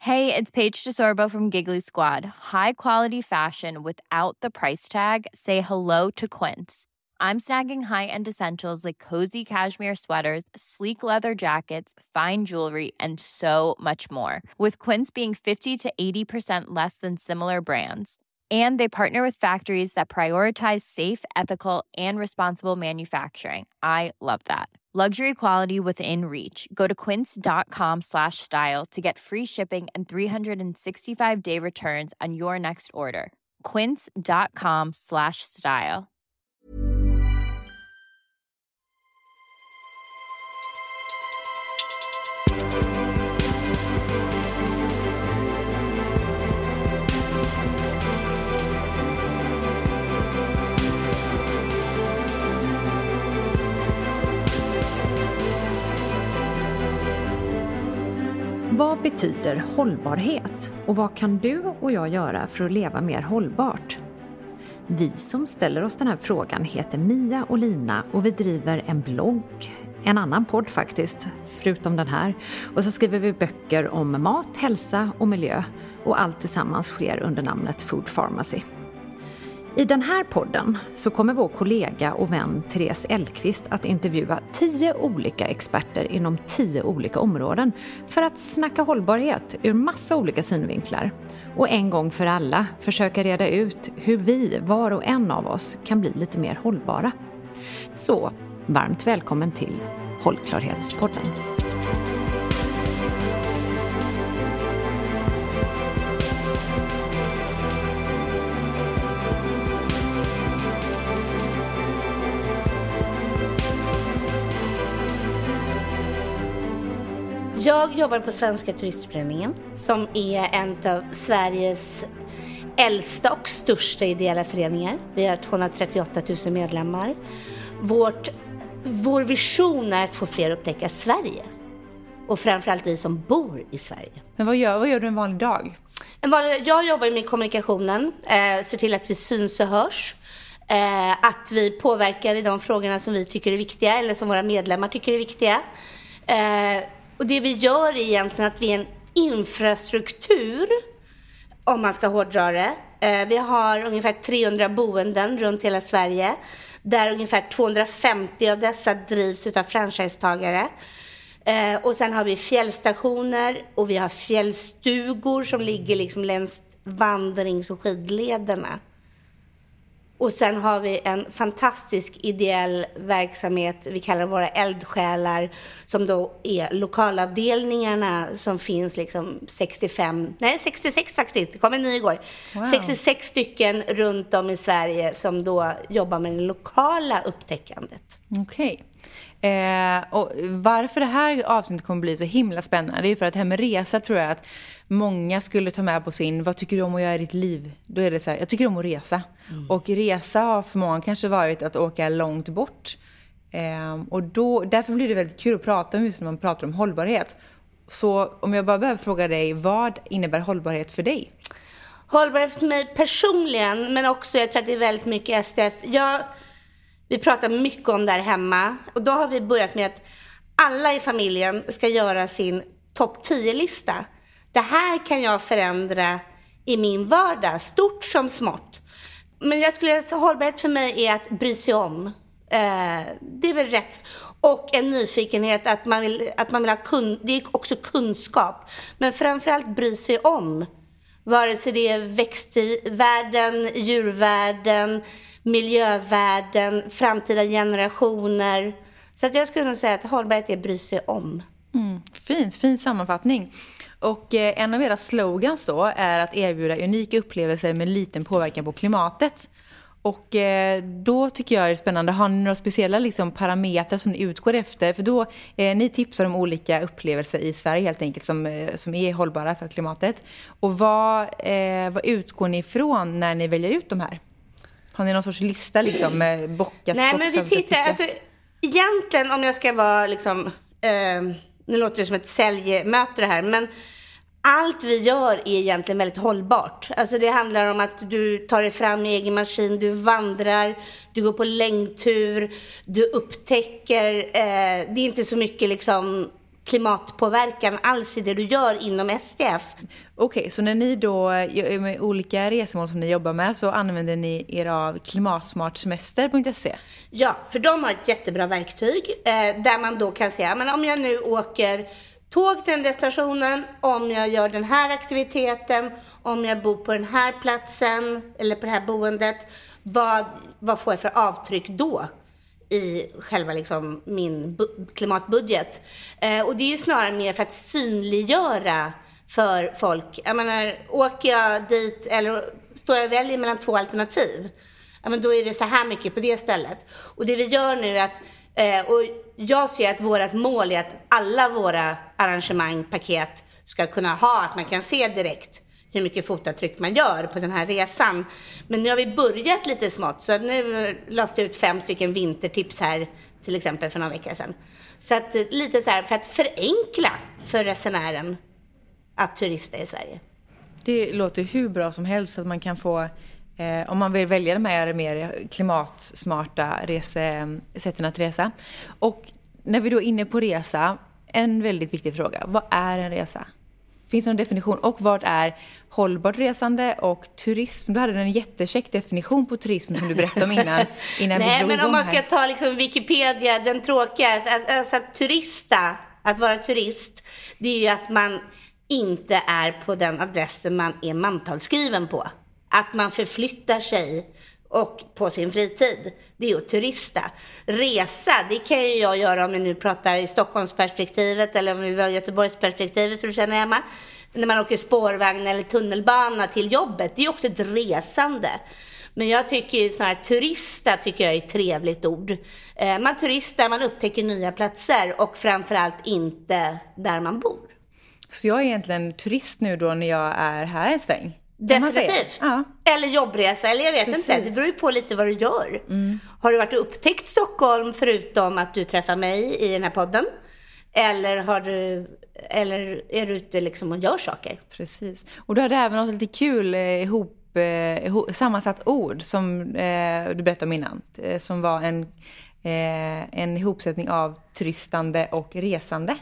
Hey, it's Paige DeSorbo from Giggly Squad. High quality fashion without the price tag. Say hello to Quince. I'm snagging high-end essentials like cozy cashmere sweaters, sleek leather jackets, fine jewelry, and so much more. With Quince being 50 to 80% less than similar brands. And they partner with factories that prioritize safe, ethical, and responsible manufacturing. I love that. Luxury quality within reach. Go to quince.com/style to get free shipping and 365-day returns on your next order. Quince.com/style. Vad betyder hållbarhet och vad kan du och jag göra för att leva mer hållbart? Vi som ställer oss den här frågan heter Mia och Lina och vi driver en blogg, en annan podd faktiskt, förutom den här. Och så skriver vi böcker om mat, hälsa och miljö och allt tillsammans sker under namnet Food Pharmacy. I den här podden så kommer vår kollega och vän Therese Elkvist att intervjua 10 olika experter inom 10 olika områden för att snacka hållbarhet ur massa olika synvinklar. Och en gång för alla försöka reda ut hur vi, var och en av oss, kan bli lite mer hållbara. Så, varmt välkommen till Hållklarhetspodden. Jag jobbar på Svenska Turistföreningen som är en av Sveriges äldsta och största ideella föreningar. Vi har 238 000 medlemmar. Vår vision är att få fler att upptäcka Sverige. Och framförallt vi som bor i Sverige. Men vad gör du en vanlig dag? Jag jobbar med kommunikationen. Ser till att vi syns och hörs. Att vi påverkar i de frågorna som vi tycker är viktiga. Eller som våra medlemmar tycker är viktiga. Och det vi gör är egentligen att vi är en infrastruktur, om man ska hårdra det. Vi har ungefär 300 boenden runt hela Sverige, där ungefär 250 av dessa drivs utav franchisetagare. Och sen har vi fjällstationer och vi har fjällstugor som ligger liksom längs vandrings- och skidlederna. Och sen har vi en fantastisk ideell verksamhet, vi kallar våra eldsjälar, som då är lokalavdelningarna som finns liksom 66 faktiskt, det kom en ny igår. Wow. 66 stycken runt om i Sverige som då jobbar med det lokala upptäckandet. Okej. Och varför det här avsnittet kommer bli så himla spännande, det är för att det här med resa tror jag att många skulle ta med på sin, vad tycker du om att göra i ditt liv? Då är det så här, jag tycker om att resa. Och resa har för många kanske varit att åka långt bort. Och därför blir det väldigt kul att prata om just när man pratar om hållbarhet. Så om jag bara behöver fråga dig, vad innebär hållbarhet för dig? Hållbarhet för mig personligen, men också jag tror att det är väldigt mycket STF. Vi pratar mycket om där hemma och då har vi börjat med att alla i familjen ska göra sin topp 10-lista. Det här kan jag förändra i min vardag, stort som smått. Men jag skulle säga hållbarhet för mig är att bry sig om. Det är väl rätt. Och en nyfikenhet att man vill ha det är också kunskap. Men framförallt bry sig om. Vare sig det är växtvärlden, djurvärlden, miljövärlden, framtida generationer. Så att jag skulle nog säga att hållbarhet är bry sig om. Fin sammanfattning. Och en av era slogans då är att erbjuda unika upplevelser med liten påverkan på klimatet. Och då tycker jag det är spännande. Har ni några speciella liksom, parametrar som ni utgår efter? För då, ni tipsar om olika upplevelser i Sverige helt enkelt som är hållbara för klimatet. Och vad utgår ni ifrån när ni väljer ut de här? Har ni någon sorts lista liksom med bockas? Nej, men vi tittar, alltså egentligen om jag ska vara liksom, nu låter det som ett säljmöte det här, men allt vi gör är egentligen väldigt hållbart. Alltså det handlar om att du tar dig fram i egen maskin, du vandrar, du går på längdtur, du upptäcker, det är inte så mycket liksom klimatpåverkan alls i det du gör inom STF. Okej, så när ni då med olika resmål som ni jobbar med så använder ni er av klimatsmartsemester.se? Ja, för de har ett jättebra verktyg där man då kan säga, men om jag nu åker tåg till den destinationen, om jag gör den här aktiviteten, om jag bor på den här platsen eller på det här boendet, vad får jag för avtryck då i själva liksom min klimatbudget? Och det är ju snarare mer för att synliggöra för folk. Jag menar, åker jag dit eller står jag och väljer mellan 2 alternativ, ja, men då är det så här mycket på det stället. Och det vi gör nu är att och jag ser att vårt mål är att alla våra arrangemang, paket ska kunna ha att man kan se direkt hur mycket fotavtryck man gör på den här resan. Men nu har vi börjat lite smått, så nu lades det ut 5 stycken vintertips här till exempel för några veckor sedan. Så att lite så här för att förenkla för resenären att turista i Sverige. Det låter hur bra som helst att man kan få, om man vill välja de här mer klimatsmarta sätten att resa. Och när vi då är inne på resa, en väldigt viktig fråga. Vad är en resa? Finns det någon definition? Och vad är hållbart resande och turism? Du hade en jättekäck definition på turism som du berättade om innan Nej, men om man ska ta liksom Wikipedia, den tråkiga, alltså att vara turist, det är ju att man inte är på den adressen man är mantalsskriven på. Att man förflyttar sig och på sin fritid. Det är ju turista. Resa, det kan ju jag göra om vi nu pratar i Stockholmsperspektivet eller om vi vill ha Göteborgsperspektivet, så du känner hemma. När man åker spårvagn eller tunnelbana till jobbet, det är också ett resande. Men jag tycker ju sån här turista tycker jag är ett trevligt ord. Man turistar, man upptäcker nya platser och framförallt inte där man bor. Så jag är egentligen turist nu då när jag är här en sväng? Definitivt. Ja. Eller jobbresa, eller jag vet inte. Det beror ju på lite vad du gör. Har du varit och upptäckt Stockholm förutom att du träffar mig i den här podden? Eller är du ute liksom och gör saker? Precis. Och du hade även något lite kul sammansatt ord som du berättade om innan. Som var en ihopsättning av turistande och resande.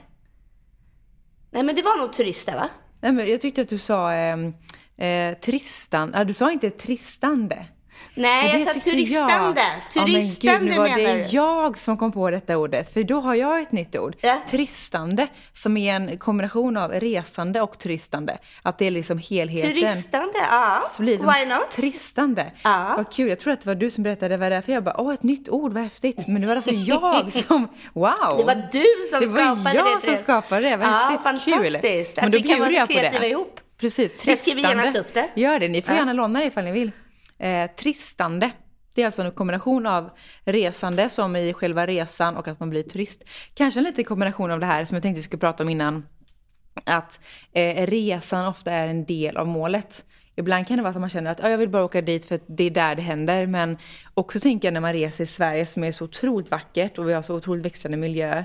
Nej, men det var nog turista, va? Nej, men jag tyckte att du sa tristan. Du sa inte tristande. Nej, jag sa turistande. Turistande menar du? Det är jag som kom på detta ordet. För då har jag ett nytt ord. Ja. Tristande. Som är en kombination av resande och turistande. Att det är liksom helheten. Turistande, ja. Why not? Tristande. Ja. Vad kul. Jag tror att det var du som berättade vad det är. För jag bara, ett nytt ord, vad häftigt. Men det var alltså jag som, wow. Det var du som skapade det. Det var jag som skapade det. Vad häftigt. Fantastiskt. Kul. Att vi kan vara så kreativa ihop. Precis, tristande. Jag skriver genast upp det. Gör det, ni får gärna låna det ifall ni vill. Tristande, det är alltså en kombination av resande som i själva resan och att man blir turist. Kanske en liten kombination av det här som jag tänkte vi skulle prata om innan. Att resan ofta är en del av målet. Ibland kan det vara att man känner att jag vill bara åka dit för att det är där det händer. Men också tänker jag när man reser i Sverige som är så otroligt vackert och vi har så otroligt växande miljö.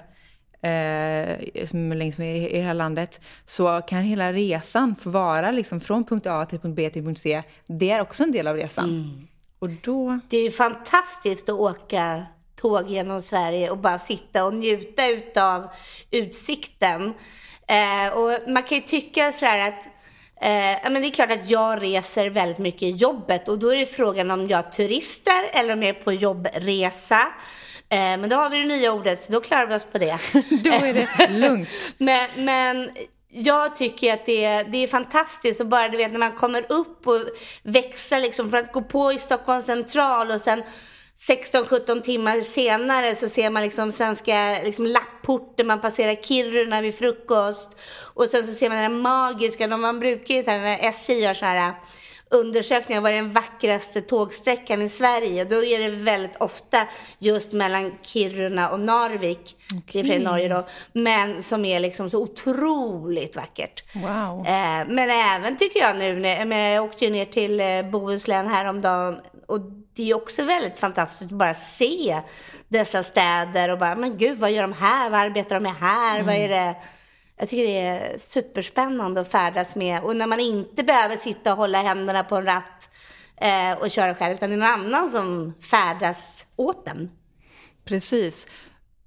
Längs med i hela landet, så kan hela resan få vara liksom från punkt A till punkt B till punkt C. Det är också en del av resan. Och då... Det är ju fantastiskt att åka tåg genom Sverige och bara sitta och njuta utav utsikten. Och man kan ju tycka så här att men det är klart att jag reser väldigt mycket i jobbet, och då är det frågan om jag turistar eller om jag är på jobbresa. Men då har vi det nya ordet, så då klarar vi oss på det. Då är det lugnt. Men jag tycker att det är fantastiskt. Och bara du vet när man kommer upp och växer liksom för att gå på i Stockholms central och sen 16-17 timmar senare så ser man liksom svenska liksom lapporter, man passerar Kiruna vid frukost och sen så ser man den magiska, man brukar ju när SJ gör så här undersökningar, vad är den vackraste tågsträckan i Sverige, då är det väldigt ofta just mellan Kiruna och Narvik. Det är från Norge då, men som är liksom så otroligt vackert. Wow. Men även tycker jag nu när jag åkte ner till Bohuslän häromdagen, och det är också väldigt fantastiskt att bara se dessa städer och bara, men gud, vad gör de här? Vad arbetar de med här? Vad är det? Jag tycker det är superspännande att färdas med. Och när man inte behöver sitta och hålla händerna på en ratt och köra själv, utan det är någon annan som färdas åt den. Precis.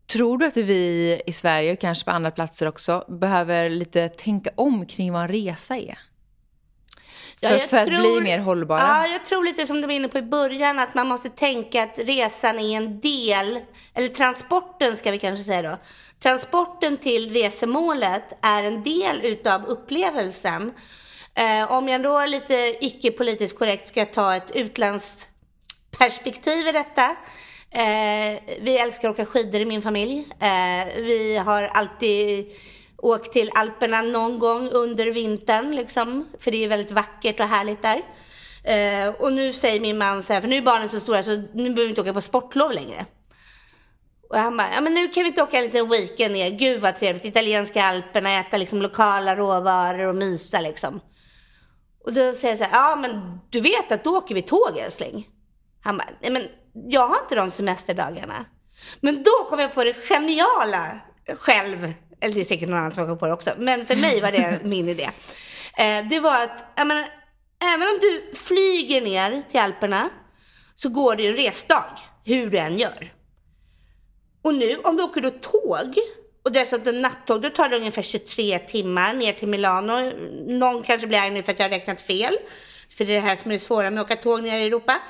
Tror du att vi i Sverige och kanske på andra platser också behöver lite tänka om kring vad en resa är? För att bli mer hållbara? Ja, jag tror lite som du var inne på i början, att man måste tänka att resan är en del, eller transporten ska vi kanske säga då. Transporten till resemålet är en del utav upplevelsen. Om jag då lite icke-politiskt korrekt ska ta ett utlandsperspektiv i detta. Vi älskar att åka skidor i min familj. Vi har alltid åkt till Alperna någon gång under vintern liksom, för det är väldigt vackert och härligt där. Och nu säger min man så här, för nu är barnen så stora så nu behöver vi inte åka på sportlov längre. Och han bara, ja men nu kan vi inte åka en liten weekend ner. Gud vad trevligt, italienska Alperna, äta liksom lokala råvaror och mysa liksom. Och då säger jag så här, ja men du vet att då åker vi tåg, älskling. Han bara, nej men jag har inte de semesterdagarna. Men då kom jag på det geniala själv. Eller det är säkert någon annan som kom på det också. Men för mig var det min idé. Det var att, jag menar, även om du flyger ner till Alperna så går det ju en resdag. Hur du än gör. Och nu om du åker då tåg och dessutom nattåg, då tar det ungefär 23 timmar ner till Milano. Någon kanske blir arg för att jag har räknat fel. För det är det här som är svåra med att åka tåg ner i Europa.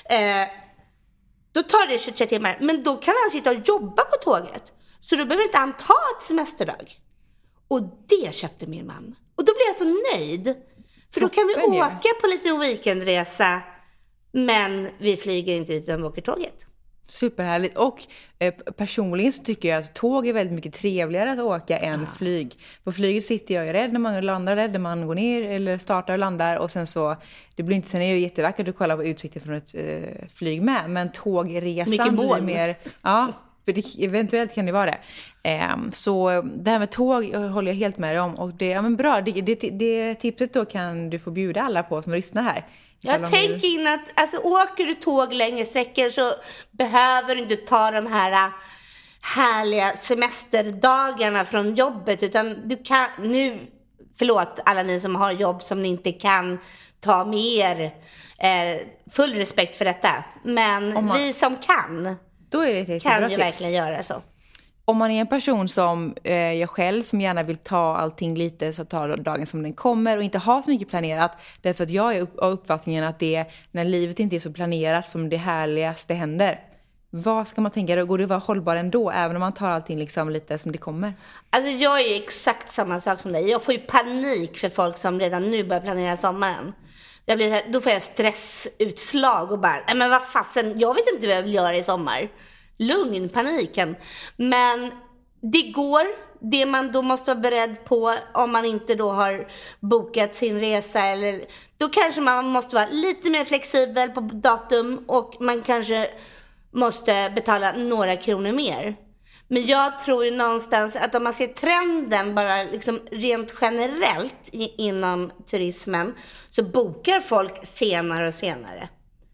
Då tar det 23 timmar. Men då kan han sitta och jobba på tåget. Så då behöver inte han ta ett semesterdag. Och det köpte min man. Och då blev jag så nöjd. För då kan vi åka på lite weekendresa. Men vi flyger inte utan vi åker tåget. Superhärligt. Och personligen så tycker jag att tåg är väldigt mycket trevligare att åka än flyg. På flyget sitter jag ju rädd när man landar, rädd när man går ner eller startar och landar. Och sen så, det blir inte, sen är det ju jättevackert att kolla på utsikten från ett flyg med. Men tågresan blir mer, ja, för det, eventuellt kan det vara det. Så det här med tåg håller jag helt med om. Och det, ja men bra, det tipset då kan du få bjuda alla på som lyssnar här. Jag tänker in att alltså, åker du tåg längre sträckor så behöver du inte ta de här härliga semesterdagarna från jobbet. Utan du kan nu, förlåt alla ni som har jobb som ni inte kan ta med er. Full respekt för detta. Men vi som kan, då är det kan ju verkligen göra så. Om man är en person som jag själv som gärna vill ta allting lite så tar dagen som den kommer och inte ha så mycket planerat. Därför att jag är av uppfattningen att det när livet inte är så planerat som det härligaste händer. Vad ska man tänka då? Går det att vara hållbar ändå även om man tar allting liksom lite som det kommer? Alltså jag är exakt samma sak som dig. Jag får ju panik för folk som redan nu börjar planera sommaren. Då får jag stressutslag och bara, nej men vad fasen, jag vet inte vad jag vill göra i sommar. Lugn, paniken. Men det går. Det man då måste vara beredd på om man inte då har bokat sin resa. Eller, då kanske man måste vara lite mer flexibel på datum. Och man kanske måste betala några kronor mer. Men jag tror ju någonstans att om man ser trenden bara liksom rent generellt inom turismen. Så bokar folk senare och senare.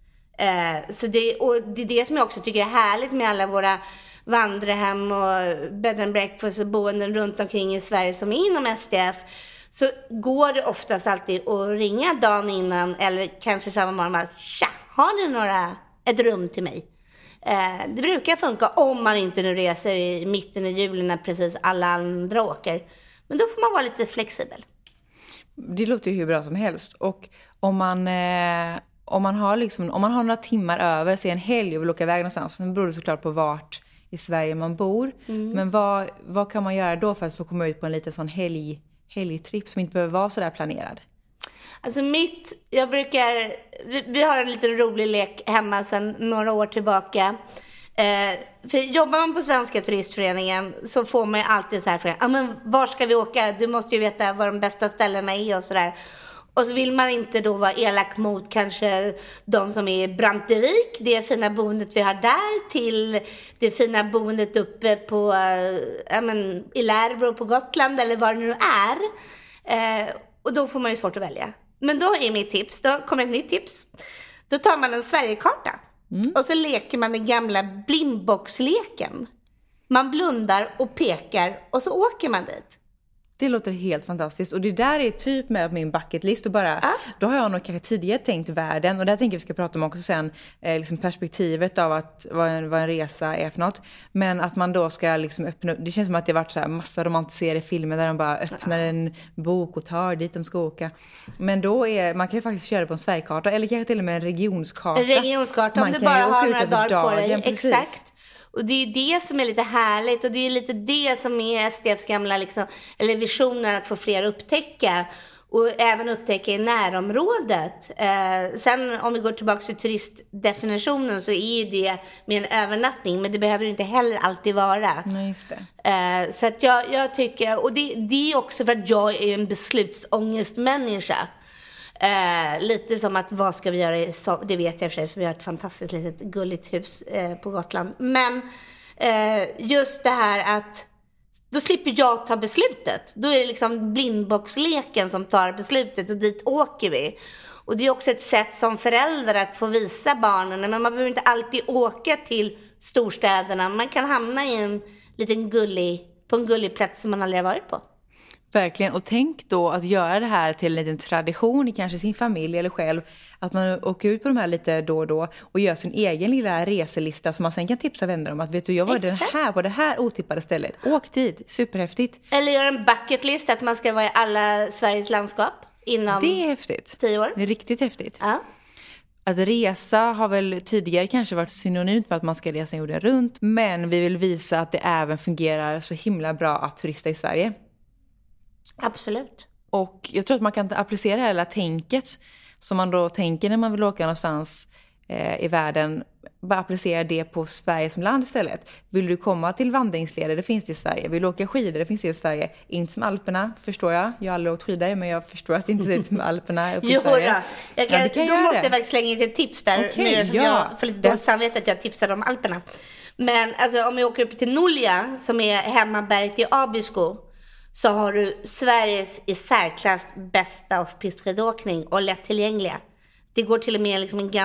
Så det är det som jag också tycker är härligt med alla våra vandrarhem och bed and breakfast och boenden runt omkring i Sverige som är inom STF. Så går det oftast alltid att ringa dagen innan eller kanske samma morgon bara, tja, har ni ett rum till mig? Det brukar funka om man inte nu reser i mitten i juli när precis alla andra åker. Men då får man vara lite flexibel. Det låter ju hur bra som helst. Och om man har några timmar över sig en helg och vill åka iväg någonstans, så beror det såklart på vart i Sverige man bor. Men vad kan man göra då för att få komma ut på en liten sån helgtripp som inte behöver vara så där planerad? Alltså vi har en liten rolig lek hemma sedan några år tillbaka. För jobbar man på Svenska turistföreningen så får man alltid så här frågan, men var ska vi åka? Du måste ju veta var de bästa ställena är och sådär. Och så vill man inte då vara elak mot kanske de som är i Brantevik, det fina boendet vi har där, till det fina boendet uppe på i Lärbro på Gotland eller var det nu är. Och då får man ju svårt att välja. Men då är mitt tips, då kommer ett nytt tips. Då tar man en Sverigekarta och så leker man den gamla blindboxleken. Man blundar och pekar och så åker man dit. Det låter helt fantastiskt. Och det där är typ med min bucket list. Och bara, då har jag nog kanske tidigare tänkt världen. Och där tänker vi ska prata om också sen. Liksom perspektivet av att vad en resa är för något. Men att man då ska liksom öppna. Det känns som att det har varit så här massa romantiserade filmer. Där de bara öppnar en bok och tar dit de ska åka. Men då man kan ju faktiskt köra på en Sverigekarta. Eller kanske till och med en regionskarta. En regionskarta om du bara har några dagar på dig. Precis. Exakt. Och det är ju det som är lite härligt. Och det är lite det som är SDFs gamla liksom, eller visionen att få fler upptäcka. Och även upptäcka i närområdet. Sen om vi går tillbaka till turistdefinitionen så är ju det med en övernattning. Men det behöver inte heller alltid vara. Nej, just det. Så att jag tycker, och det är också för att jag är en beslutsångestmänniska. Lite som att vad ska vi göra det vet jag för sig, för vi har ett fantastiskt litet gulligt hus på Gotland. Men just det här att då slipper jag ta beslutet. Då är det liksom blindboxleken som tar beslutet och dit åker vi. Och det är också ett sätt som förälder att få visa barnen. Men man behöver inte alltid åka till storstäderna. Man kan hamna i en liten på en gullig plats som man aldrig har varit på. Verkligen, och tänk då att göra det här till en liten tradition i kanske sin familj eller själv. Att man åker ut på de här lite då och då och gör sin egen lilla reselista som man sen kan tipsa vänner om. Att vet du, jag var på det här otippade stället. Åk dit, superhäftigt. Eller gör en bucket list att man ska vara i alla Sveriges landskap inom det är häftigt. 10 år. Det är riktigt häftigt. Ja. Att resa har väl tidigare kanske varit synonymt med att man ska resa jorden runt. Men vi vill visa att det även fungerar så himla bra att turista i Sverige. Absolut. Och jag tror att man kan applicera hela tänket som man då tänker när man vill åka någonstans i världen. Bara applicera det på Sverige som land istället. Vill du komma till vandringsleder, det finns det i Sverige. Vill du åka skidor, det finns det i Sverige. Inte som Alperna, förstår jag. Jag har aldrig åkt skidor, men jag förstår att det inte är som Alperna uppe i Sverige. Då måste jag faktiskt slänga in ett tips där. Okay, jag får lite dåligt samvete att jag tipsade om Alperna. Men alltså, om jag åker upp till Nolja, som är hemmaberget i Abisko, så har du Sveriges i särklass bästa off-pist-skidåkning och lättillgängliga. Det går till och med liksom en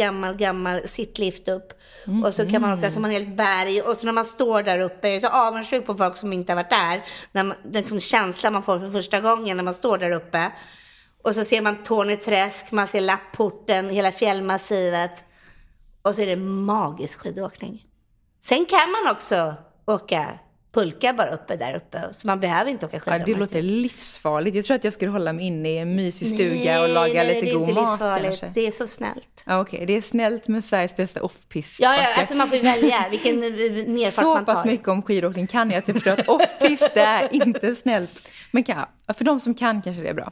gammal sittlift upp. Och så kan man åka som en helt berg. Och så när man står där uppe, jag är så avundsjuk på folk som inte har varit där. Den liksom känslan man får för första gången när man står där uppe. Och så ser man Torneträsk, man ser Lapporten, hela fjällmassivet. Och så är det magisk skidåkning. Sen kan man också åka pulka bara uppe där uppe. Så man behöver inte åka skidor. Ja, det låter livsfarligt. Jag tror att jag skulle hålla mig inne i en mysig stuga och laga lite god mat kanske. Det är så snällt. Ja, okej. Det är snällt med Sveriges bästa off-pist. Ja, alltså man får välja vilken nerfart man tar. Så pass mycket om skidåkning kan jag att jag förstår att off-pist är inte snällt. Men för de som kan kanske det är bra.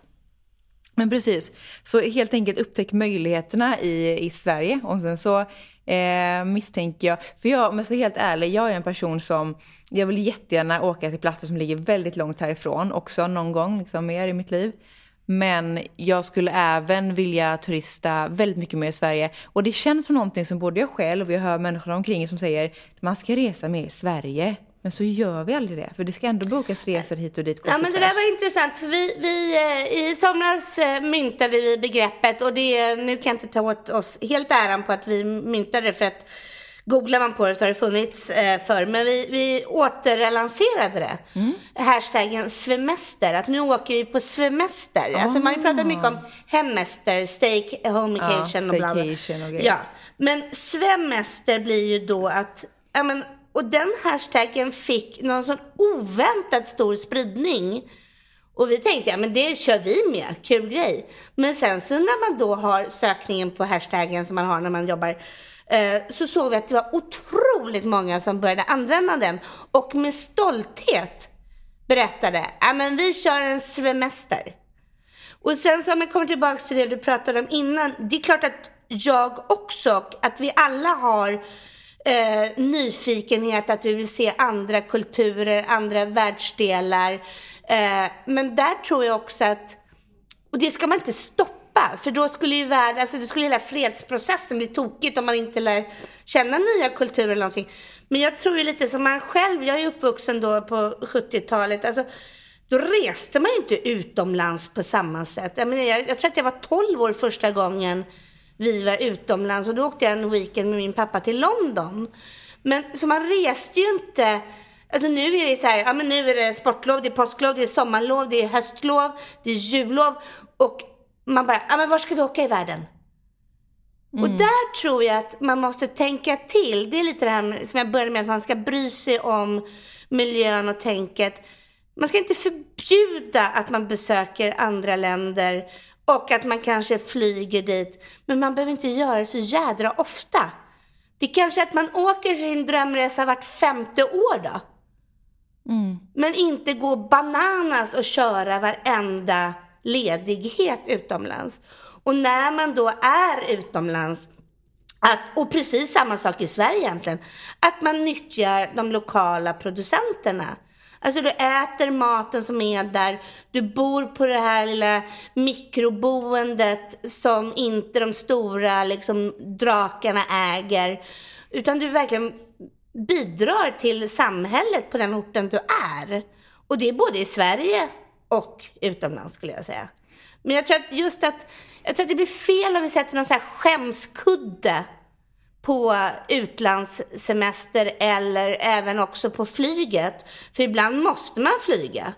Men precis. Så helt enkelt upptäck möjligheterna i Sverige. Och sen så misstänker jag, för om jag ska vara helt ärlig, jag är en person som jag vill jättegärna åka till platser som ligger väldigt långt härifrån också någon gång liksom mer i mitt liv, men jag skulle även vilja turista väldigt mycket mer i Sverige, och det känns som någonting som både jag själv och jag hör människor omkring som säger man ska resa mer i Sverige. Men så gör vi aldrig det. För det ska ändå bokas resor hit och dit. Ja, men det där var intressant. För vi i somras myntade vi begreppet. Och nu kan jag inte ta åt oss helt äran på att vi myntade det. För att googlar man på det så har det funnits förr. Men vi återlanserade det. Hashtaggen svemester. Att nu åker vi på svemester. Alltså man har ju pratat mycket om hemester, stay, homecation och bla bla. Ja, men svemester blir ju då att... Ja, men, och den hashtaggen fick någon sån oväntat stor spridning. Och vi tänkte, ja men det kör vi med, kul grej. Men sen så när man då har sökningen på hashtaggen som man har när man jobbar, så såg vi att det var otroligt många som började använda den. Och med stolthet berättade, ja men vi kör en svemester. Och sen så om jag kommer tillbaka till det du pratade om innan, det är klart att jag också, att vi alla har nyfikenhet, att vi vill se andra kulturer, andra världsdelar, men där tror jag också att, och det ska man inte stoppa, för då skulle ju då skulle hela fredsprocessen bli tokigt om man inte lär känna nya kulturer eller någonting. Men jag tror ju lite som man själv, jag är uppvuxen då på 70-talet, alltså då reste man ju inte utomlands på samma sätt. Jag tror att jag var 12 år första gången vi var utomlands, och då åkte jag en weekend med min pappa till London. Men så man reste ju inte, Alltså nu är det så här, ja men nu är det sportlov, det är påsklov, det är sommarlov, det är höstlov, det är jullov. Och man bara, ja men var ska vi åka i världen? Och där tror jag att man måste tänka till. Det är lite det här som jag började med, att man ska bry sig om miljön och tänket. Man ska inte förbjuda att man besöker andra länder och att man kanske flyger dit. Men man behöver inte göra det så jädra ofta. Det är kanske att man åker sin drömresa vart 5:e år då. Men inte gå bananas och köra varenda ledighet utomlands. Och när man då är utomlands, och precis samma sak i Sverige egentligen, att man nyttjar de lokala producenterna. Alltså du äter maten som är där, du bor på det här lilla mikroboendet som inte de stora liksom drakarna äger, utan du verkligen bidrar till samhället på den orten du är. Och det är både i Sverige och utomlands skulle jag säga. Men jag tror att det blir fel om vi sätter någon så här skämskudde på utlandssemester eller även också på flyget. För ibland måste man flyga.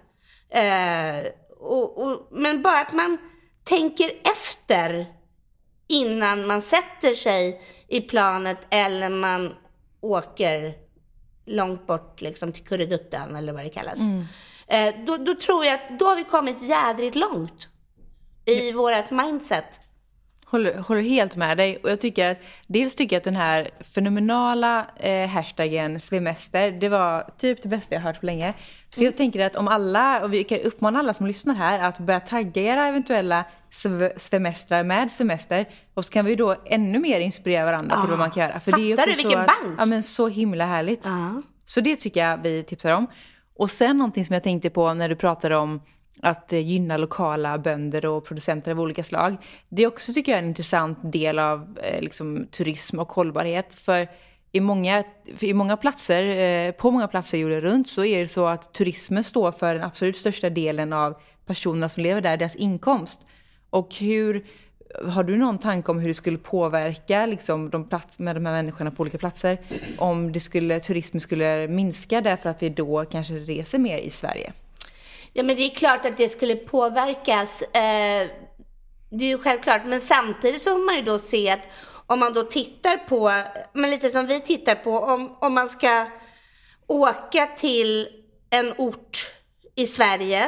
Men bara att man tänker efter innan man sätter sig i planet eller man åker långt bort liksom till Kurreduttan eller vad det kallas. Då tror jag att då har vi kommit jädrigt långt i vårat mindset. Håller helt med dig. Och jag tycker att den här fenomenala hashtaggen svemester, det var typ det bästa jag hört på länge. Så jag tänker att om alla, och vi kan uppmana alla som lyssnar här att börja tagga era eventuella svemestrar med semester, och så kan vi då ännu mer inspirera varandra till vad man kan göra. För det är också du vilken bank? Ja, men så himla härligt. Så det tycker jag vi tipsar om. Och sen någonting som jag tänkte på när du pratade om att gynna lokala bönder och producenter av olika slag. Det är också, tycker jag, en intressant del av liksom, turism och hållbarhet. För på många platser jorden runt så är det så att turismen står för den absolut största delen av personerna som lever där, deras inkomst. Och har du någon tanke om hur det skulle påverka liksom, med de här människorna på olika platser om turismen skulle minska därför att vi då kanske reser mer i Sverige? Ja, men det är klart att det skulle påverkas. Det är ju självklart. Men samtidigt så får man ju då se att om man då tittar på, men lite som vi tittar på, om man ska åka till en ort i Sverige,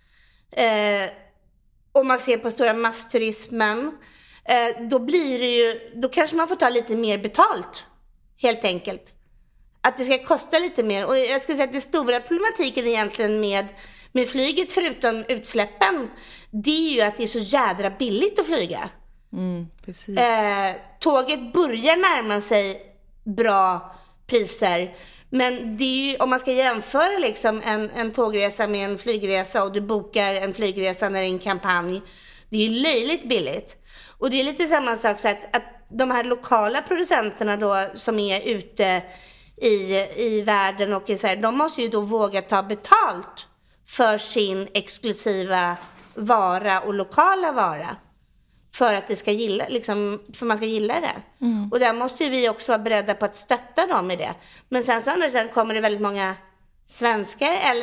om man ser på stora massturismen, då kanske man får ta lite mer betalt, helt enkelt. Att det ska kosta lite mer. Och jag skulle säga att det stora problematiken egentligen med flyget, förutom utsläppen, det är ju att det är så jädra billigt att flyga. Precis. Tåget börjar närma sig bra priser, men det är ju, om man ska jämföra liksom en tågresa med en flygresa, och du bokar en flygresa när det är en kampanj, det är ju löjligt billigt. Och det är lite samma sak så att de här lokala producenterna då som är ute i världen och så här, de måste ju då våga ta betalt för sin exklusiva vara och lokala vara, för att det ska för man ska gilla det. Och där måste ju vi också vara beredda på att stötta dem i det. Men sen kommer det väldigt många svenskar eller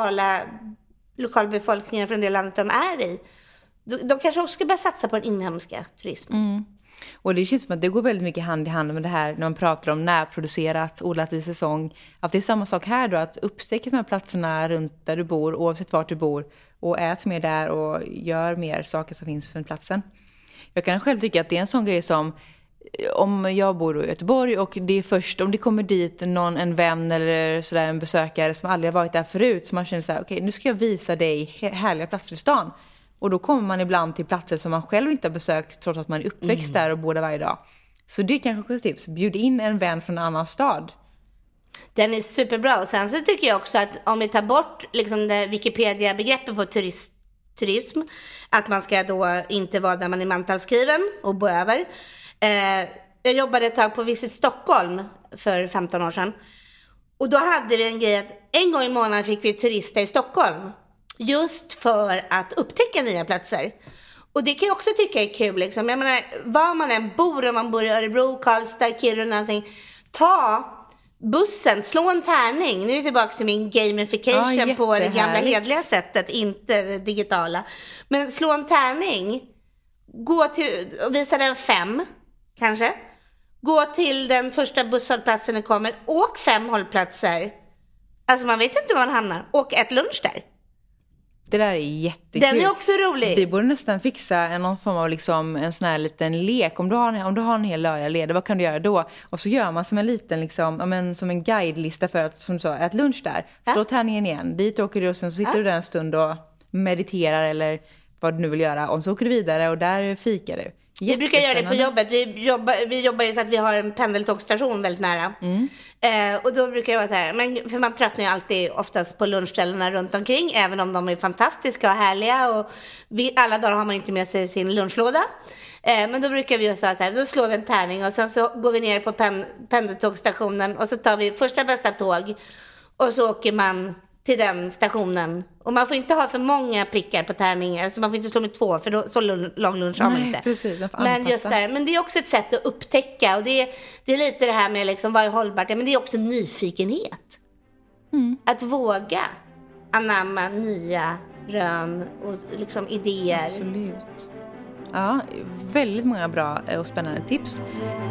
lokalbefolkningen från det landet de är i. De kanske också ska börja satsa på den inhemska turismen. Och det känns som att det går väldigt mycket hand i hand med det här när man pratar om närproducerat, odlat i säsong. Att det är samma sak här då, att upptäcka de här platserna runt där du bor, oavsett vart du bor, och ät mer där och gör mer saker som finns för den platsen. Jag kan själv tycka att det är en sån grej som, om jag bor i Göteborg och det är först om det kommer dit en vän eller sådär, en besökare som aldrig har varit där förut, så man känner så här, okej, nu ska jag visa dig härliga platser i stan. Och då kommer man ibland till platser som man själv inte har besökt trots att man är uppväxt där och bor där varje dag. Så det är kanske ett tips. Bjud in en vän från en annan stad. Den är superbra. Och sen så tycker jag också att om vi tar bort liksom det Wikipedia-begreppet på turism, att man ska då inte vara där man är mantalskriven och bo över. Jag jobbade ett tag på Visit Stockholm för 15 år sedan. Och då hade vi en grej att en gång i månaden fick vi turister i Stockholm. Just för att upptäcka nya platser. Och det kan jag också tycka är kul. Liksom. Jag menar, var man än bor, om man bor i Örebro, Karlstad, Kiruna, någonting, ta bussen, slå en tärning. Nu är vi tillbaka till min gamification på det gamla hedliga sättet, inte det digitala. Men slå en tärning. Gå till, och visa den 5 kanske. Gå till den första busshållplatsen ni kommer. Åk 5 hållplatser. Alltså man vet inte var man hamnar. Åk ett lunch där. Det där är jättekul. Den är också rolig. Vi borde nästan fixa någon form av liksom en sån här liten lek. Om du har en hel lördag ledig, vad kan du göra då? Och så gör man som en liten liksom, som en guidelista för att, som du sa, ett lunch där. Slå tärningen igen. Dit åker du och sen så sitter du där en stund och mediterar eller vad du nu vill göra. Och så åker du vidare och där fikar du. Vi brukar göra det på jobbet. Vi jobbar ju så att vi har en pendeltågstation väldigt nära. Och då brukar det vara så här. Men, för man tröttnar ju alltid oftast på lunchställena runt omkring. Även om de är fantastiska och härliga. Och alla dagar har man inte med sig sin lunchlåda. Men då brukar vi ju säga så här. Då slår vi en tärning och sen så går vi ner på pendeltågsstationen. Och så tar vi första bästa tåg. Och så åker man till den stationen. Och man får inte ha för många prickar på tärningen. Alltså man får inte slå med 2 för då, så lång lunch har man inte. Precis, men just där, men det är också ett sätt att upptäcka. Och det är lite det här med liksom, vad är hållbart. Men det är också nyfikenhet. Att våga anamma nya rön och liksom idéer. Absolut. Ja, väldigt många bra och spännande tips.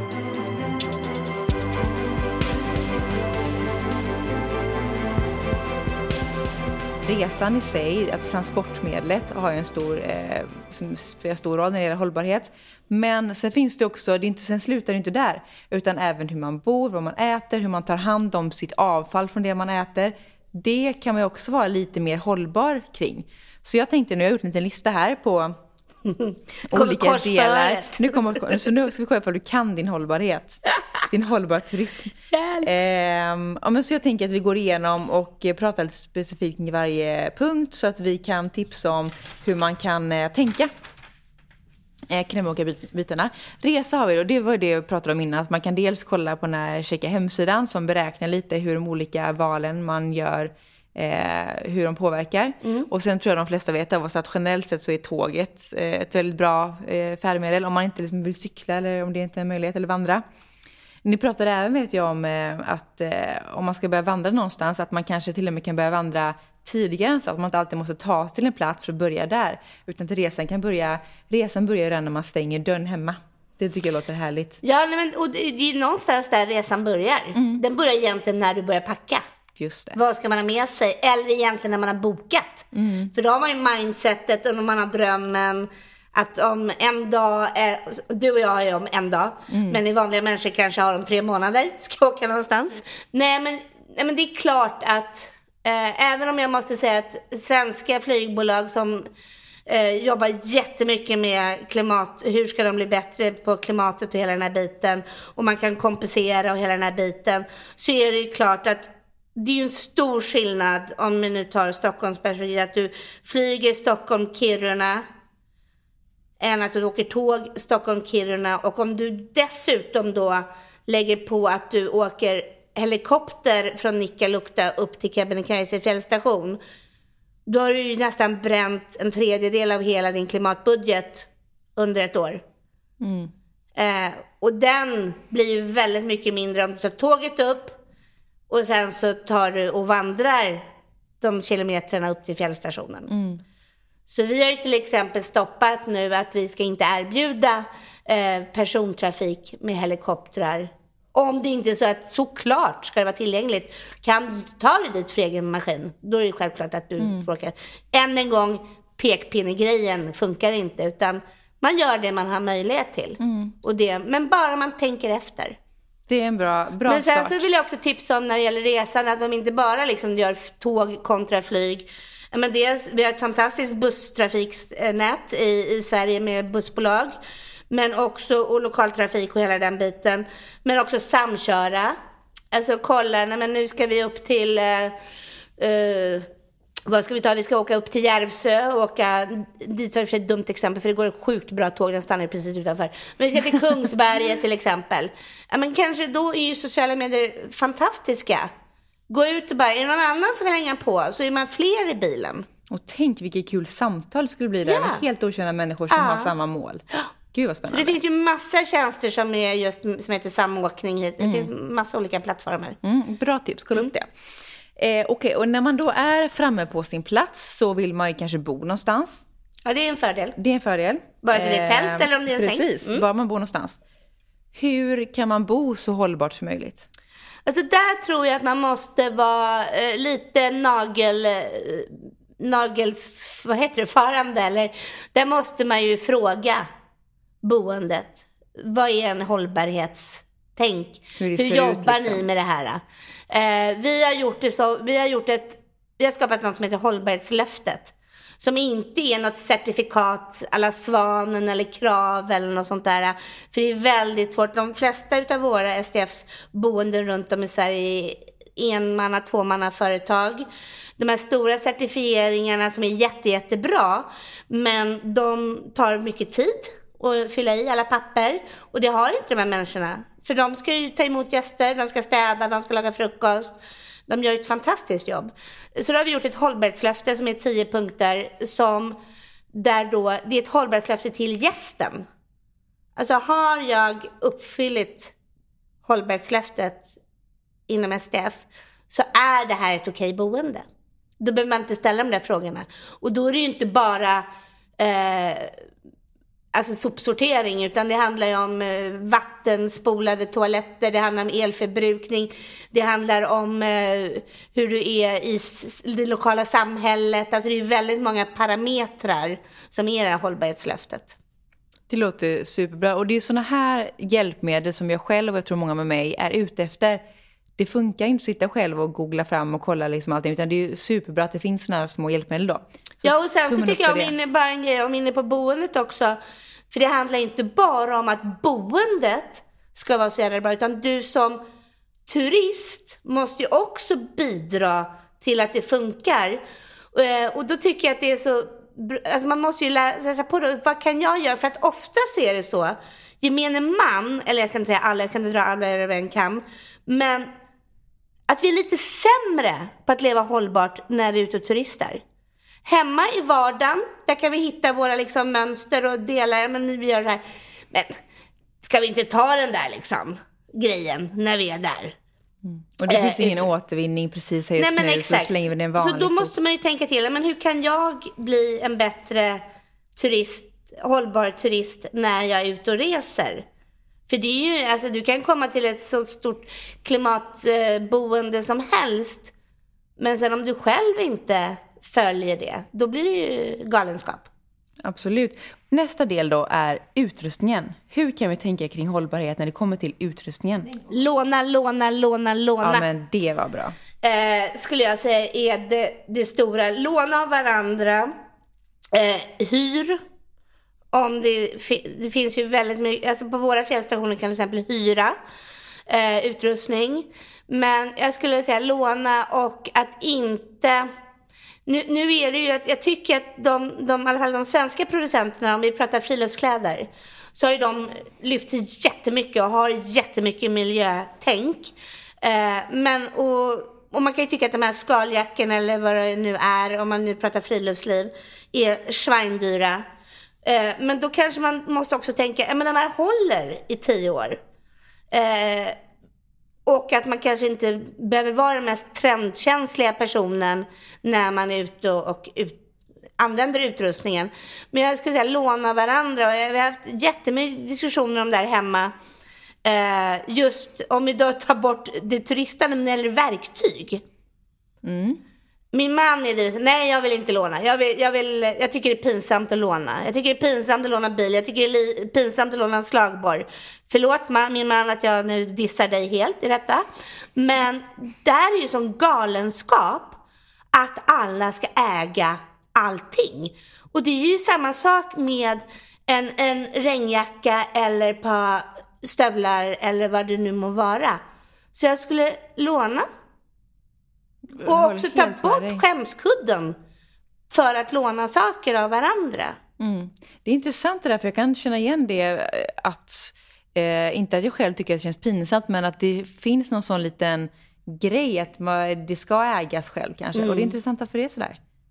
Resan i sig, att transportmedlet har ju en som spelar stor roll när det gäller hållbarhet. Men sen finns det också, sen slutar det inte där. Utan även hur man bor, vad man äter, hur man tar hand om sitt avfall från det man äter. Det kan man ju också vara lite mer hållbar kring. Så jag tänkte, nu har jag gjort en liten lista här på olika delar. Nu ska vi kolla på du kan din hållbarhet. Din hållbara turism. Men så jag tänker att vi går igenom och pratar lite specifikt kring varje punkt så att vi kan tipsa om hur man kan tänka kring de olika bitarna. Resa har vi, och det var det jag pratade om innan, att man kan dels kolla på den här checka hemsidan som beräknar lite hur de olika valen man gör, hur de påverkar. Och sen tror jag de flesta vet av oss att generellt sett så är tåget ett väldigt bra färdmedel om man inte liksom vill cykla eller om det inte är en möjlighet eller vandra. Ni pratade även, vet jag, om att om man ska börja vandra någonstans, att man kanske till och med kan börja vandra tidigare, så att man inte alltid måste ta sig till en plats för att börja där, utan att resan börjar redan när man stänger dörren hemma. Det tycker jag låter härligt. Ja, men och det är någonstans där resan börjar. Den börjar egentligen när du börjar packa. Just det. Vad ska man ha med sig? Eller egentligen när man har bokat. För då har man ju mindsetet och man har drömmen att om en dag du och jag har ju om en dag, men i vanliga människor kanske har om 3 månader ska åka någonstans. Nej men det är klart att även om jag måste säga att svenska flygbolag som jobbar jättemycket med klimat, hur ska de bli bättre på klimatet och hela den här biten, och man kan kompensera och hela den här biten, så är det ju klart att det är ju en stor skillnad om vi nu tar Stockholms perspektiv, att du flyger Stockholm-Kiruna än att du åker tåg Stockholm-Kiruna. Och om du dessutom då lägger på att du åker helikopter från Nikkaluokta upp till Kebnekaise fjällstation, då har du ju nästan bränt en 1/3 av hela din klimatbudget under ett år. Och den blir ju väldigt mycket mindre om du tar tåget upp och sen så tar du och vandrar de kilometrarna upp till fjällstationen. Så vi har ju till exempel stoppat nu att vi ska inte erbjuda persontrafik med helikoptrar. Om det inte är så att såklart ska det vara tillgängligt. Kan du ta dig dit för egen maskin, då är det självklart att du får åka. Än en gång, pekpinnegrejen funkar inte, utan man gör det man har möjlighet till. Och men bara man tänker efter. Det är en bra men sen start. Så vill jag också tipsa om när det gäller resan, att de inte bara liksom gör tåg kontra flyg. Men vi har ett fantastiskt busstrafiksnät i Sverige med bussbolag, men också och lokaltrafik och hela den biten, men också samköra. Alltså kolla, men nu ska vi upp till vad ska vi ta? Vi ska åka upp till Järvsö och åka dit, var det ett dumt exempel för det går ett sjukt bra tåg, den stannar precis utanför. Men vi ska till Kungsberget till exempel. Men kanske då är ju sociala medier fantastiska. Gå ut och bara, är det någon annan som vill hänga på, så är man fler i bilen. Och tänk vilket kul samtal skulle bli där med helt okända människor som har samma mål. Gud vad Så spännande. det finns ju massa tjänster som är just som heter samåkning hit. Det finns massa olika plattformar. Bra tips, kolla upp det. Okej, och när man då är framme på sin plats så vill man ju kanske bo någonstans. Ja, det är en fördel. Det är en fördel. Bara så det är tält eller om det är en säng. Precis, bara man bor någonstans. Hur kan man bo så hållbart som möjligt? Alltså där tror jag att man måste vara lite farande, eller där måste man ju fråga boendet. Vad är en hållbarhetstänk? Hur jobbar ni med det här? Vi har skapat något som heter hållbarhetslöftet. Som inte är något certifikat alla Svanen eller Krav eller något sånt där. För det är väldigt svårt. De flesta utav våra SDFs boenden runt om i Sverige är tvåmanna företag. De här stora certifieringarna som är jättebra, men de tar mycket tid att fylla i alla papper. Och det har inte de här människorna. För de ska ju ta emot gäster, de ska städa, de ska laga frukost. De gör ett fantastiskt jobb. Så då har vi gjort ett hållbarhetslöfte som är 10 punkter. Det är ett hållbarhetslöfte till gästen. Alltså har jag uppfyllt hållbarhetslöftet inom SDF så är det här ett okej boende. Då behöver man inte ställa de där frågorna. Och då är det ju inte bara sopsortering, utan det handlar ju om vattenspolade toaletter, det handlar om elförbrukning, det handlar om hur du är i det lokala samhället. Alltså det är väldigt många parametrar som är det här hållbarhetslöftet. Det låter superbra, och det är såna här hjälpmedel som jag själv och jag tror många med mig är ute efter. Det funkar inte att sitta själv och googla fram och kolla liksom allting, utan det är ju superbra att det finns såna här små hjälpmedel då. Ja, och sen så tycker jag om inne på boendet också. För det handlar inte bara om att boendet ska vara så jävla bra, utan du som turist måste ju också bidra till att det funkar. Och då tycker jag att det är så... Alltså man måste ju läsa på det. Vad kan jag göra? För att ofta så är det så. Gemene man, eller jag ska inte säga alla, jag kan inte dra alla över en kam. Men att vi är lite sämre på att leva hållbart när vi är ute och turistar. Hemma i vardagen, där kan vi hitta våra liksom mönster och delar. Men vi gör det här. Men ska vi inte ta den där liksom grejen när vi är där? Och det finns ingen återvinning precis här just nu. Exakt. Så slänger vi den vanligt. Så då måste man ju tänka till. Men hur kan jag bli en bättre hållbar turist när jag är ute och reser? För det är ju, alltså du kan komma till ett så stort klimatboende som helst. Men sen om du själv inte följer det, då blir det ju galenskap. Absolut. Nästa del då är utrustningen. Hur kan vi tänka kring hållbarhet när det kommer till utrustningen? Låna. Ja, men det var bra. Skulle jag säga är det stora. Låna av varandra. Hyr. Om det finns ju väldigt mycket, alltså på våra fjällstationer kan du till exempel hyra utrustning. Men jag skulle säga låna, och att inte... Nu är det ju att jag tycker att i alla fall de svenska producenterna, om vi pratar friluftskläder, så har ju de lyft sig jättemycket och har jättemycket miljötänk. Och man kan ju tycka att de här skaljackorna eller vad det nu är, om man nu pratar friluftsliv, är svindyra. Men då kanske man måste också tänka, men de här håller i 10 år. Och att man kanske inte behöver vara den mest trendkänsliga personen när man är ute och använder utrustningen. Men jag skulle säga låna varandra. Och vi har haft jättemycket diskussioner om det här hemma. Just om vi då tar bort det turistande eller verktyg. Min man är det. Nej, jag vill inte låna. Jag tycker det är pinsamt att låna. Jag tycker det är pinsamt att låna bil. Jag tycker det är pinsamt att låna en slagborr. Förlåt min man att jag nu dissar dig helt i detta. Men där är ju som galenskap att alla ska äga allting. Och det är ju samma sak med en regnjacka eller ett par stövlar eller vad det nu må vara. Så jag skulle låna. Och också ta bort skämskudden för att låna saker av varandra. Det är intressant det där, för jag kan känna igen det att, inte att jag själv tycker att det känns pinsamt, men att det finns någon sån liten grej att det ska ägas själv kanske. Och det är intressant att för det är sådär.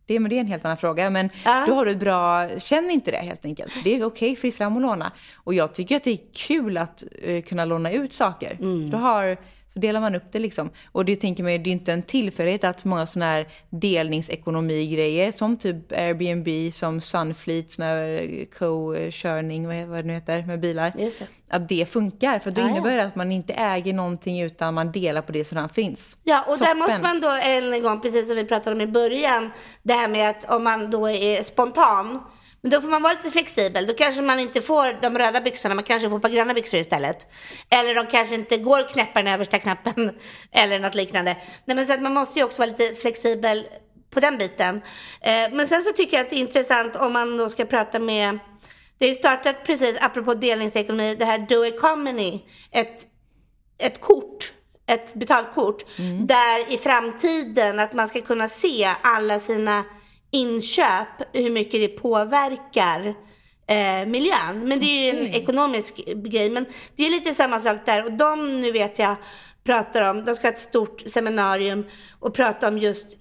det är en helt annan fråga. Men då har du ett bra... Känn inte det helt enkelt. Det är okej, fritt fram och låna. Och jag tycker att det är kul att kunna låna ut saker. Så delar man upp det liksom. Och det tänker man, det är inte en tillfällighet att många sådana här delningsekonomi-grejer som typ Airbnb, som Sunfleet, sån här co-körning, vad det nu heter, med bilar. Just det. Att det funkar. För då innebär det att man inte äger någonting utan man delar på det som redan finns. Ja, och Toppen. där måste man då en gång, precis som vi pratade om i början, det här med att om man då är spontan, men då får man vara lite flexibel. Då kanske man inte får de röda byxorna, man kanske får ett par gröna byxor istället. Eller de kanske inte går att knäppa den översta knappen eller något liknande. Nej, men så att man måste ju också vara lite flexibel på den biten. Men sen så tycker jag att det är intressant om man då ska prata med... Det är ju startat precis, apropå delningsekonomi, det här Do Economy, ett kort, ett betalkort, där i framtiden att man ska kunna se alla sina inköp, hur mycket det påverkar miljön. Men det är ju en ekonomisk grej, men det är lite samma sak där. Och de, nu vet jag, pratar om, de ska ha ett stort seminarium och prata om just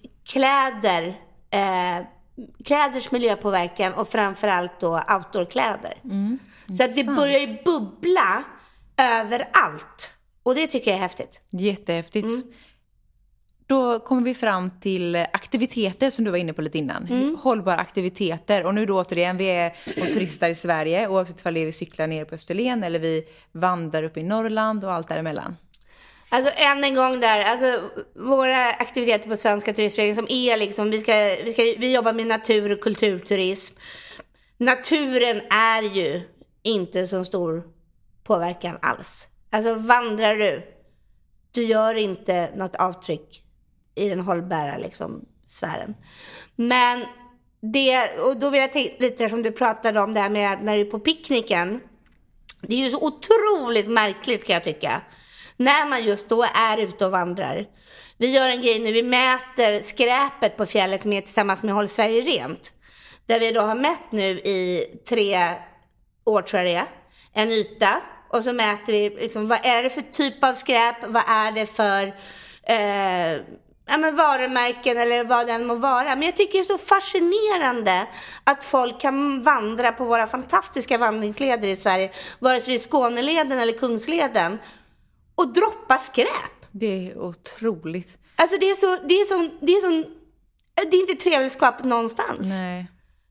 kläders miljöpåverkan och framförallt då outdoorkläder. Så att det börjar ju bubbla överallt. Och det tycker jag är häftigt. Jättehäftigt. Då kommer vi fram till aktiviteter som du var inne på lite innan. Hållbara aktiviteter. Och nu då återigen, vi är turister i Sverige. Oavsett om vi cyklar ner på Österlen eller vi vandrar upp i Norrland och allt däremellan. Alltså än en gång där, alltså våra aktiviteter på Svenska turistföreningen som är liksom, vi jobbar med natur- och kulturturism. Naturen är ju inte så stor påverkan alls. Alltså vandrar du gör inte något avtryck i den hållbara liksom sfären. Men det, och då vill jag tänka lite som du pratade om det här med när du är på picknicken. Det är ju så otroligt märkligt kan jag tycka. När man just då är ute och vandrar. Vi gör en grej nu, vi mäter skräpet på fjället tillsammans med Håll Sverige Rent. Där vi då har mätt nu i 3 år tror jag det är, en yta. Och så mäter vi liksom, vad är det för typ av skräp, vad är det för varumärken eller vad den må vara. Men jag tycker det är så fascinerande att folk kan vandra på våra fantastiska vandringsleder i Sverige, vare sig det är Skåneleden eller Kungsleden, och droppa skräp. Det är otroligt. Alltså det är inte trevligskap någonstans. Nej.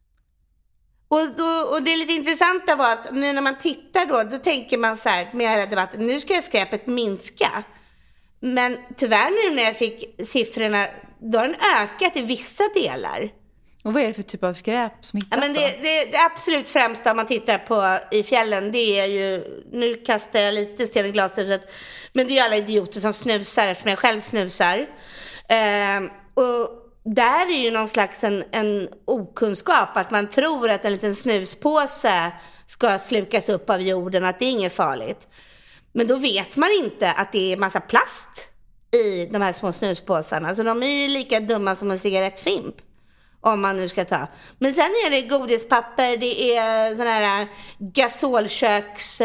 Och det är lite intressant av att nu när man tittar då tänker man så här med hela debatten, nu ska skräpet minska. Men tyvärr nu när jag fick siffrorna, då har den ökat i vissa delar. Och vad är det för typ av skräp som hittas men det absolut främsta om man tittar på i fjällen, det är ju, nu kastar jag lite sten i glashuset, men det är ju alla idioter som snusar eftersom jag själv snusar. Och där är ju någon slags en okunskap att man tror att en liten snuspåse ska slukas upp av jorden, att det är inget farligt. Men då vet man inte att det är massa plast i de här små snuspåsarna. Så de är ju lika dumma som en cigarettfimp, om man nu ska ta. Men sen är det godispapper, det är sån här gasolköks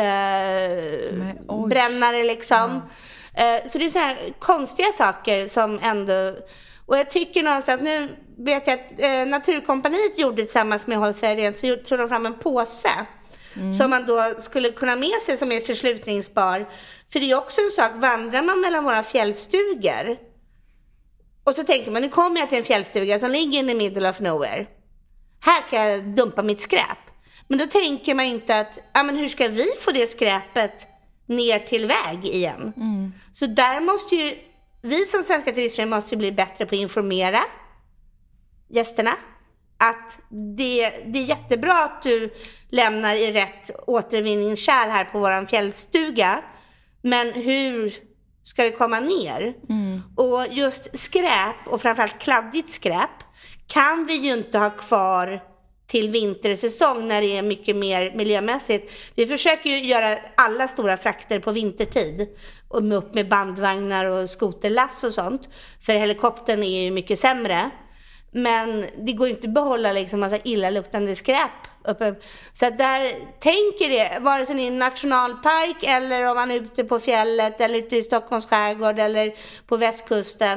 brännare liksom. Så det är så här konstiga saker som ändå... Och jag tycker någonstans, nu vet jag att Naturkompaniet gjorde tillsammans med Håll Sverige Rent, så tog de fram en påse som man då skulle kunna med sig som är förslutningsbar. För det är också en sak, vandrar man mellan våra fjällstugor och så tänker man, nu kommer jag till en fjällstuga som ligger in the middle of nowhere. Här kan jag dumpa mitt skräp. Men då tänker man inte att, men hur ska vi få det skräpet ner till väg igen? Så där måste ju vi som Svenska turistföreningen måste bli bättre på att informera gästerna att det är jättebra att du lämnar i rätt återvinningskärl här på våran fjällstuga, men hur ska det komma ner? Och just skräp, och framförallt kladdigt skräp, kan vi ju inte ha kvar till vintersäsong när det är mycket mer miljömässigt. Vi försöker ju göra alla stora frakter på vintertid och upp med bandvagnar och skoterlass och sånt, för helikoptern är ju mycket sämre. Men det går inte att behålla liksom massa illaluktande skräp uppe. Så att där tänker det, vare sig i en nationalpark eller om man är ute på fjället eller ute i Stockholms skärgård eller på västkusten,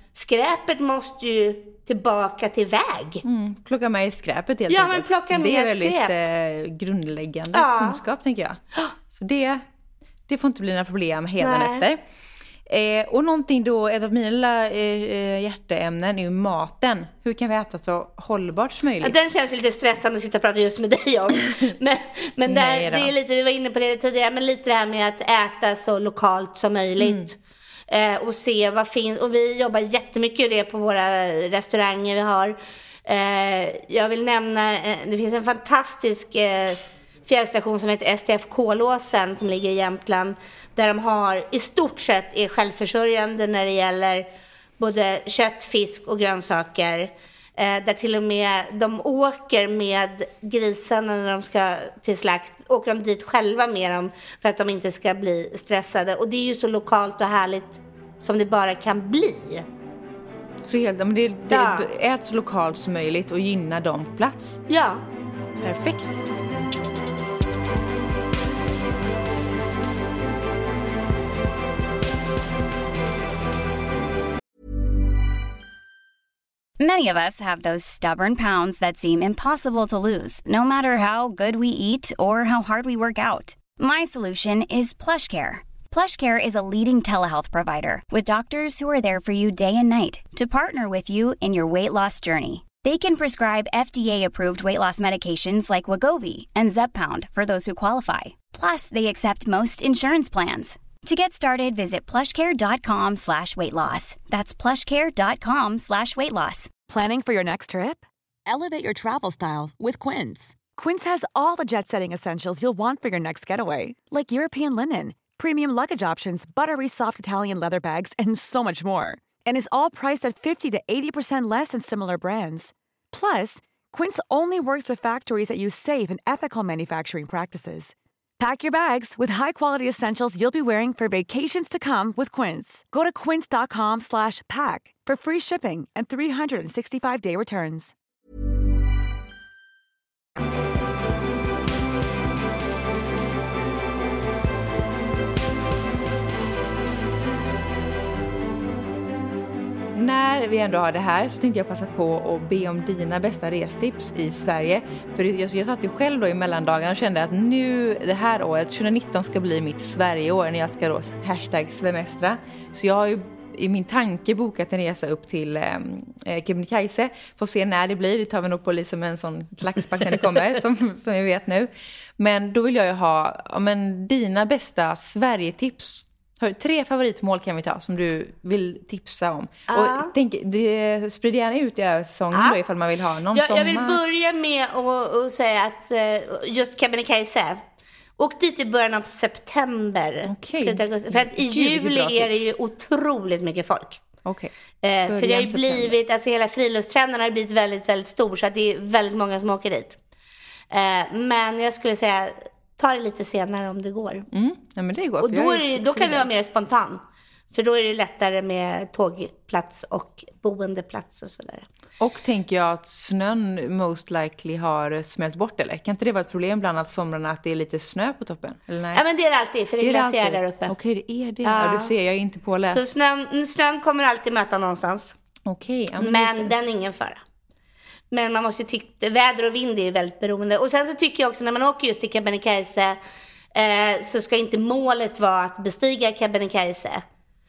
skräpet måste ju tillbaka till väg. Plocka med skräpet helt enkelt. Men plocka med det är väldigt grundläggande kunskap, tänker jag. Så det får inte bli några problem efter. Och någonting då, ett av mina hjärteämnen är ju maten. Hur kan vi äta så hållbart som möjligt? Den känns ju lite stressande att sitta och prata just med dig om. Men det är lite, vi var inne på det tidigare, men lite det här med att äta så lokalt som möjligt. Och se vad finns. Och vi jobbar jättemycket det på våra restauranger vi har. Jag vill nämna, det finns en fantastisk fjällstation som heter STF Kolåsen som ligger i Jämtland, där de har i stort sett är självförsörjande när det gäller både kött, fisk och grönsaker. Där till och med de åker med grisarna när de ska till slakt, åker de dit själva med dem för att de inte ska bli stressade. Och det är ju så lokalt och härligt som det bara kan bli. Så helt, men det äts så lokalt som möjligt och gynna dem på plats. Ja. Perfekt. Many of us have those stubborn pounds that seem impossible to lose, no matter how good we eat or how hard we work out. My solution is PlushCare. PlushCare is a leading telehealth provider with doctors who are there for you day and night to partner with you in your weight loss journey. They can prescribe FDA-approved weight loss medications like Wegovy and Zepbound for those who qualify. Plus, they accept most insurance plans. To get started, visit plushcare.com/weightloss. That's plushcare.com/weightloss. Planning for your next trip? Elevate your travel style with Quince. Quince has all the jet-setting essentials you'll want for your next getaway, like European linen, premium luggage options, buttery soft Italian leather bags, and so much more. And is all priced at 50 to 80% less than similar brands. Plus, Quince only works with factories that use safe and ethical manufacturing practices. Pack your bags with high-quality essentials you'll be wearing for vacations to come with Quince. Go to quince.com/pack for free shipping and 365-day returns. När vi ändå har det här så tänkte jag passa på att be om dina bästa restips i Sverige. För jag satt ju själv då i mellandagarna och kände att nu det här året, 2019, ska bli mitt Sverigeår när jag ska då #svemestra. Så jag har ju i min tanke bokat en resa upp till Kebnekaise. Får se när det blir, det tar vi nog på liksom en sån klackspack när det kommer som vi vet nu. Men då vill jag ju ha dina bästa Sverige-tips. 3 favoritmål kan vi ta som du vill tipsa om. Och sprid gärna ut i säsongen då ifall man vill ha någon sommar. Jag vill börja med att säga att just Kebnekaise, åk dit i början av september. Okay. För att i juli är det ju otroligt mycket folk. Okay. För det har ju blivit, alltså hela friluftstrenden har blivit väldigt, väldigt stor, så att det är väldigt många som åker dit. Men jag skulle säga, ta det lite senare om det går. Ja, men det går. Och då kan det vara mer spontan. För då är det lättare med tågplats och boendeplats och sådär. Och tänker jag att snön most likely har smält bort, eller? Kan inte det vara ett problem bland annat somrarna att det är lite snö på toppen? Eller nej? Ja, men det är det alltid, för det är glaciär där uppe. Okej, det är det. Ja, du ser, jag är inte påläst. Så snön kommer alltid möta någonstans. Okej. Ja, men den är ingen fara. Men man måste tycka, väder och vind är ju väldigt beroende. Och sen så tycker jag också, när man åker just till Kebnekaise, så ska inte målet vara att bestiga Kebnekaise.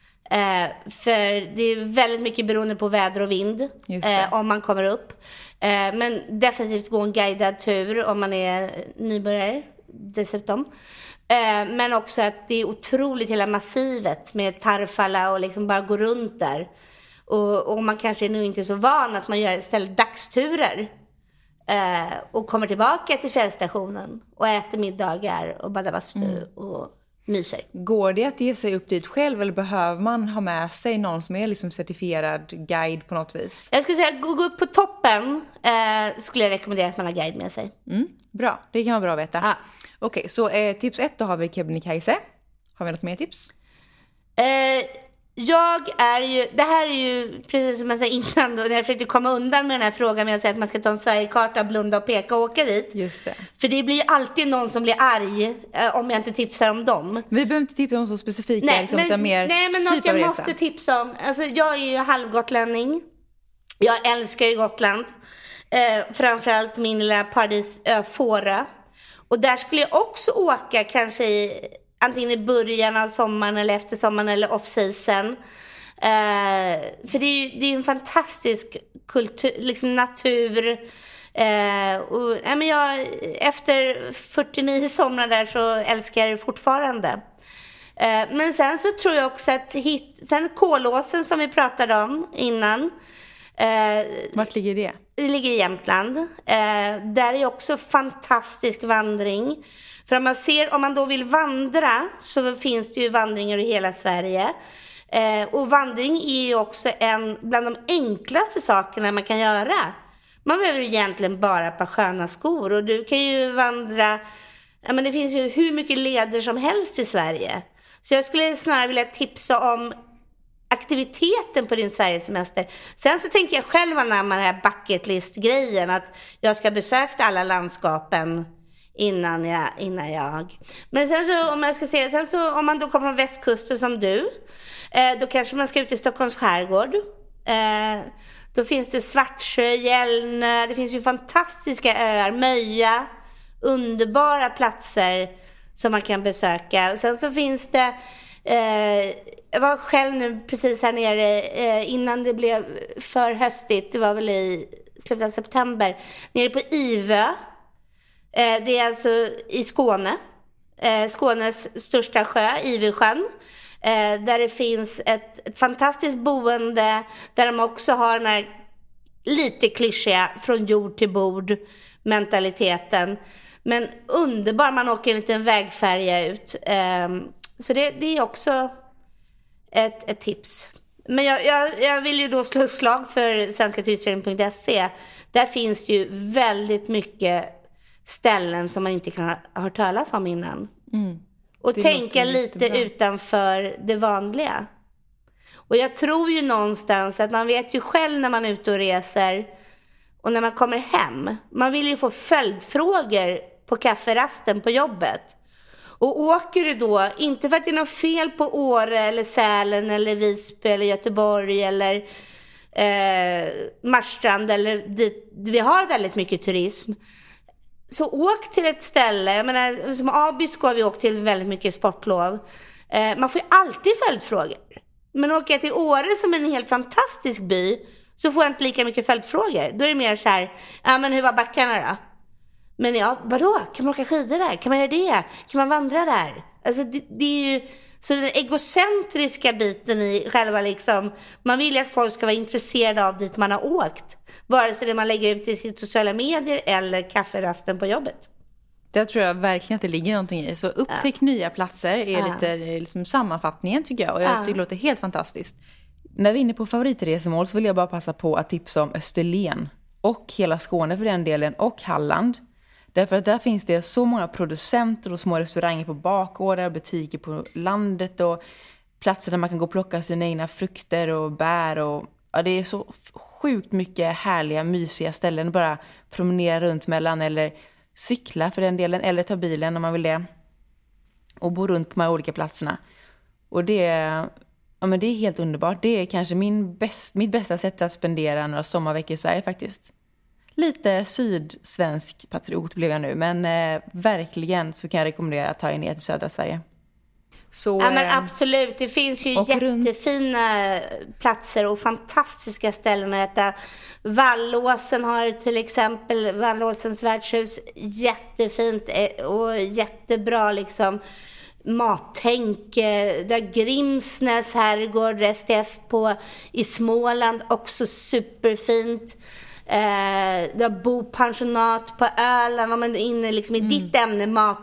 För det är väldigt mycket beroende på väder och vind om man kommer upp. Men definitivt gå en guidad tur om man är nybörjare dessutom. Men också att det är otroligt hela massivet med Tarfala och liksom bara gå runt där. Och man kanske är nu inte så van att man gör istället dagsturer. Och kommer tillbaka till fjällstationen och äter middagar och badar bastu och myser. Går det att ge sig upp dit själv, eller behöver man ha med sig någon som är liksom certifierad guide på något vis? Jag skulle säga, gå upp på toppen skulle jag rekommendera att man har guide med sig. Bra, det kan vara bra att veta. Ja. Okej, så tips 1 då har vi Kebnekaise. Har vi något mer tips? Det här är ju precis som jag sa innan då, när jag försökte komma undan med den här frågan med att säga att man ska ta en Sverigekarta, blunda och peka och åka dit. Just det. För det blir ju alltid någon som blir arg om jag inte tipsar om dem. Vi behöver inte tipsa om så specifika, Nej, liksom, men, utan mer nej, men typ något jag av måste resa. tipsa om. Alltså, jag är ju halvgotlänning. Jag älskar ju Gotland. Framförallt min lilla paradisö Fårö. Och där skulle jag också åka kanske antingen i början av sommaren eller efter sommaren eller off-season. För det är ju en fantastisk kultur, liksom natur. Men jag, efter 49 somrar där så älskar jag det fortfarande. Men sen så tror jag också att sen Kolåsen som vi pratade om innan. Vart ligger det? Det ligger i Jämtland. Där är också fantastisk vandring. För om man då vill vandra så finns det ju vandringar i hela Sverige. Och vandring är ju också bland de enklaste sakerna man kan göra. Man behöver ju egentligen bara ett par sköna skor. Och du kan ju vandra, men det finns ju hur mycket leder som helst i Sverige. Så jag skulle snarare vilja tipsa om aktiviteten på din Sverigesemester. Sen så tänker jag själv anamma den här bucket list-grejen. Att jag ska besöka alla landskapen innan jag. Men sen så om jag ska säga, sen så om man då kommer från västkusten som du, då kanske man ska ut i Stockholms skärgård. Då finns det Svartsjö, Gällnö, det finns ju fantastiska öar, Möja, underbara platser som man kan besöka. Sen så finns det jag var själv nu precis här nere innan det blev för höstigt, det var väl i slutet av september, nere på Ivö. Det är alltså i Skåne. Skånes största sjö, Ivösjön. Där det finns ett fantastiskt boende. Där de också har den här lite klyschiga från jord till bord mentaliteten. Men underbar, man åker en liten vägfärja ut. Så det är också ett tips. Men jag vill ju då slå slag för svenskaturistföreningen.se. Där finns ju väldigt mycket ställen som man inte kan ha hört talas om innan. Och tänka lite utanför det vanliga. Och jag tror ju någonstans att man vet ju själv när man är ute och reser och när man kommer hem. Man vill ju få följdfrågor på kafferasten på jobbet. Och åker du då, inte för att det är något fel på Åre eller Sälen eller Visby eller Göteborg eller Marstrand eller dit vi har väldigt mycket turism. Så åk till ett ställe, jag menar, som Abisko har vi åkt till väldigt mycket sportlov. Man får ju alltid följdfrågor. Men åker jag till Åre som är en helt fantastisk by så får jag inte lika mycket följdfrågor. Då är det mer så här, ja men hur var backarna då? Men ja, vadå? Kan man åka skidor där? Kan man göra det? Kan man vandra där? Alltså det är ju så den egocentriska biten i själva liksom, man vill att folk ska vara intresserade av dit man har åkt. Vare sig det man lägger ut i sina sociala medier eller kafferasten på jobbet. Det tror jag verkligen att det ligger någonting i. Så upptäck nya platser är lite liksom sammanfattningen tycker jag. Och jag tycker det låter helt fantastiskt. När vi är inne på favoritresemål så vill jag bara passa på att tipsa om Österlen. Och hela Skåne för den delen. Och Halland. Därför att där finns det så många producenter och små restauranger på bakgårdar, butiker på landet och platser där man kan gå och plocka sina egna frukter och bär. Och, ja, det är så sjukt mycket härliga, mysiga ställen att bara promenera runt mellan eller cykla för den delen eller ta bilen om man vill det. Och bo runt på de här olika platserna. Och det är helt underbart. Det är kanske mitt bästa sätt att spendera några sommarveckor i Sverige faktiskt. Lite sydsvensk patriot blev jag nu. Men verkligen så kan jag rekommendera att ta er ner till södra Sverige. Så, ja men absolut, det finns ju jättefina platser och fantastiska ställen att äta. Vallåsen har till exempel Vallåsens värdshus, jättefint och jättebra liksom mattänk. Där Grimsnäs herrgård, STF i Småland, också superfint. Där bopensionat på Öland, om man är inne liksom i ditt ämne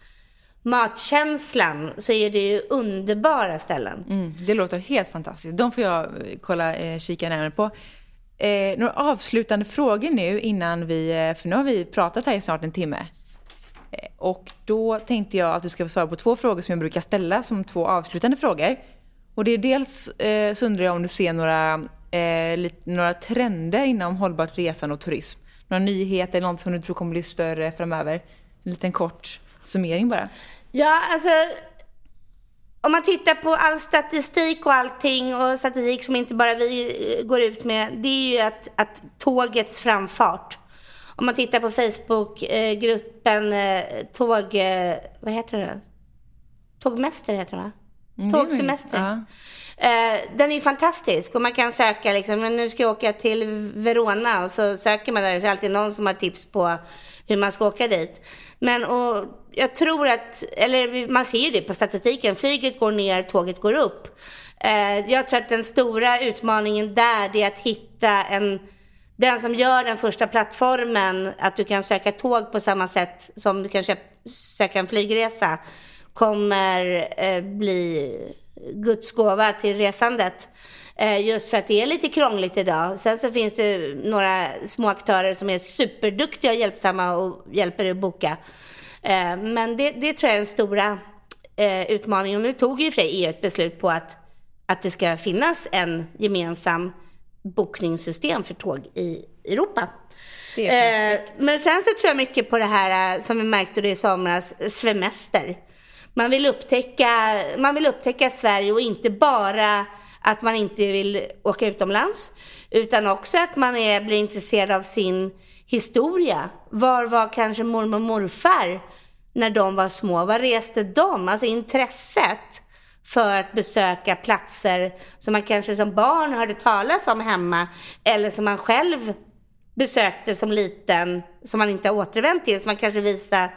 matkänslan, så är det ju underbara ställen. Det låter helt fantastiskt. De får jag kika närmare på. Några avslutande frågor nu innan för nu har vi pratat här i snart en timme. Och då tänkte jag att du ska svara på 2 frågor som jag brukar ställa som 2 avslutande frågor. Och det är dels så undrar jag om du ser några trender inom hållbart resande och turism. Några nyheter eller något som du tror kommer bli större framöver. En liten kort summering bara. Ja, alltså om man tittar på all statistik och allting, och statistik som inte bara vi går ut med, det är ju att tågets framfart. Om man tittar på Facebook-gruppen vad heter det? Tågmäster heter det, va? Tågsemester. Ja. Den är ju fantastisk och man kan söka liksom, men nu ska jag åka till Verona, och så söker man där, och så är det alltid någon som har tips på hur man ska åka dit. Men och jag tror att, eller man ser det på statistiken, flyget går ner, tåget går upp. Jag tror att den stora utmaningen där, det är att hitta den som gör den första plattformen, att du kan söka tåg på samma sätt som du kan söka en flygresa, kommer bli Guds gåva till resandet. Just för att det är lite krångligt idag. Sen så finns det några små aktörer som är superduktiga och hjälpsamma och hjälper dig att boka. Men det tror jag är den stora utmaningen. Och nu tog ju EU ett beslut på att det ska finnas en gemensam bokningssystem för tåg i Europa. Men sen så tror jag mycket på det här som vi märkte det i somras, semester. Man vill upptäcka Sverige, och inte bara att man inte vill åka utomlands, utan också att man blir intresserad av sin historia. Var var kanske mormor och morfar när de var små? Var reste de? Alltså intresset för att besöka platser som man kanske som barn hörde talas om hemma, eller som man själv besökte som liten, som man inte har återvänt till, som man kanske visar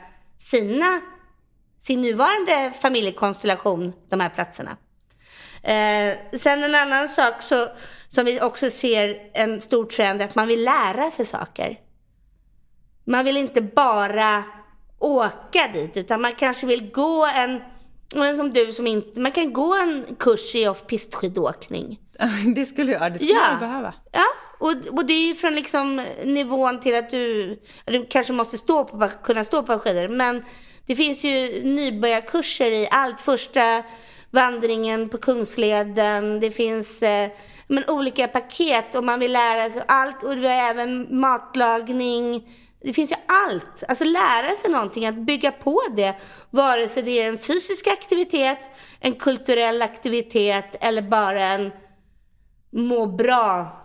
sin nuvarande familjekonstellation, de här platserna. Sen en annan sak som vi också ser en stor trend, att man vill lära sig saker. Man vill inte bara åka dit, utan man kanske vill gå som du som inte, man kan gå en kurs i off-pistskidåkning. Det skulle jag behöva. Ja, och det är ju från liksom nivån till att du kanske måste kunna stå på skidor, men det finns ju nybörjarkurser i allt. Första vandringen på Kungsleden. Det finns olika paket, och man vill lära sig allt. Och det är även matlagning. Det finns ju allt. Alltså lära sig någonting, att bygga på det. Vare sig det är en fysisk aktivitet, en kulturell aktivitet, eller bara en må bra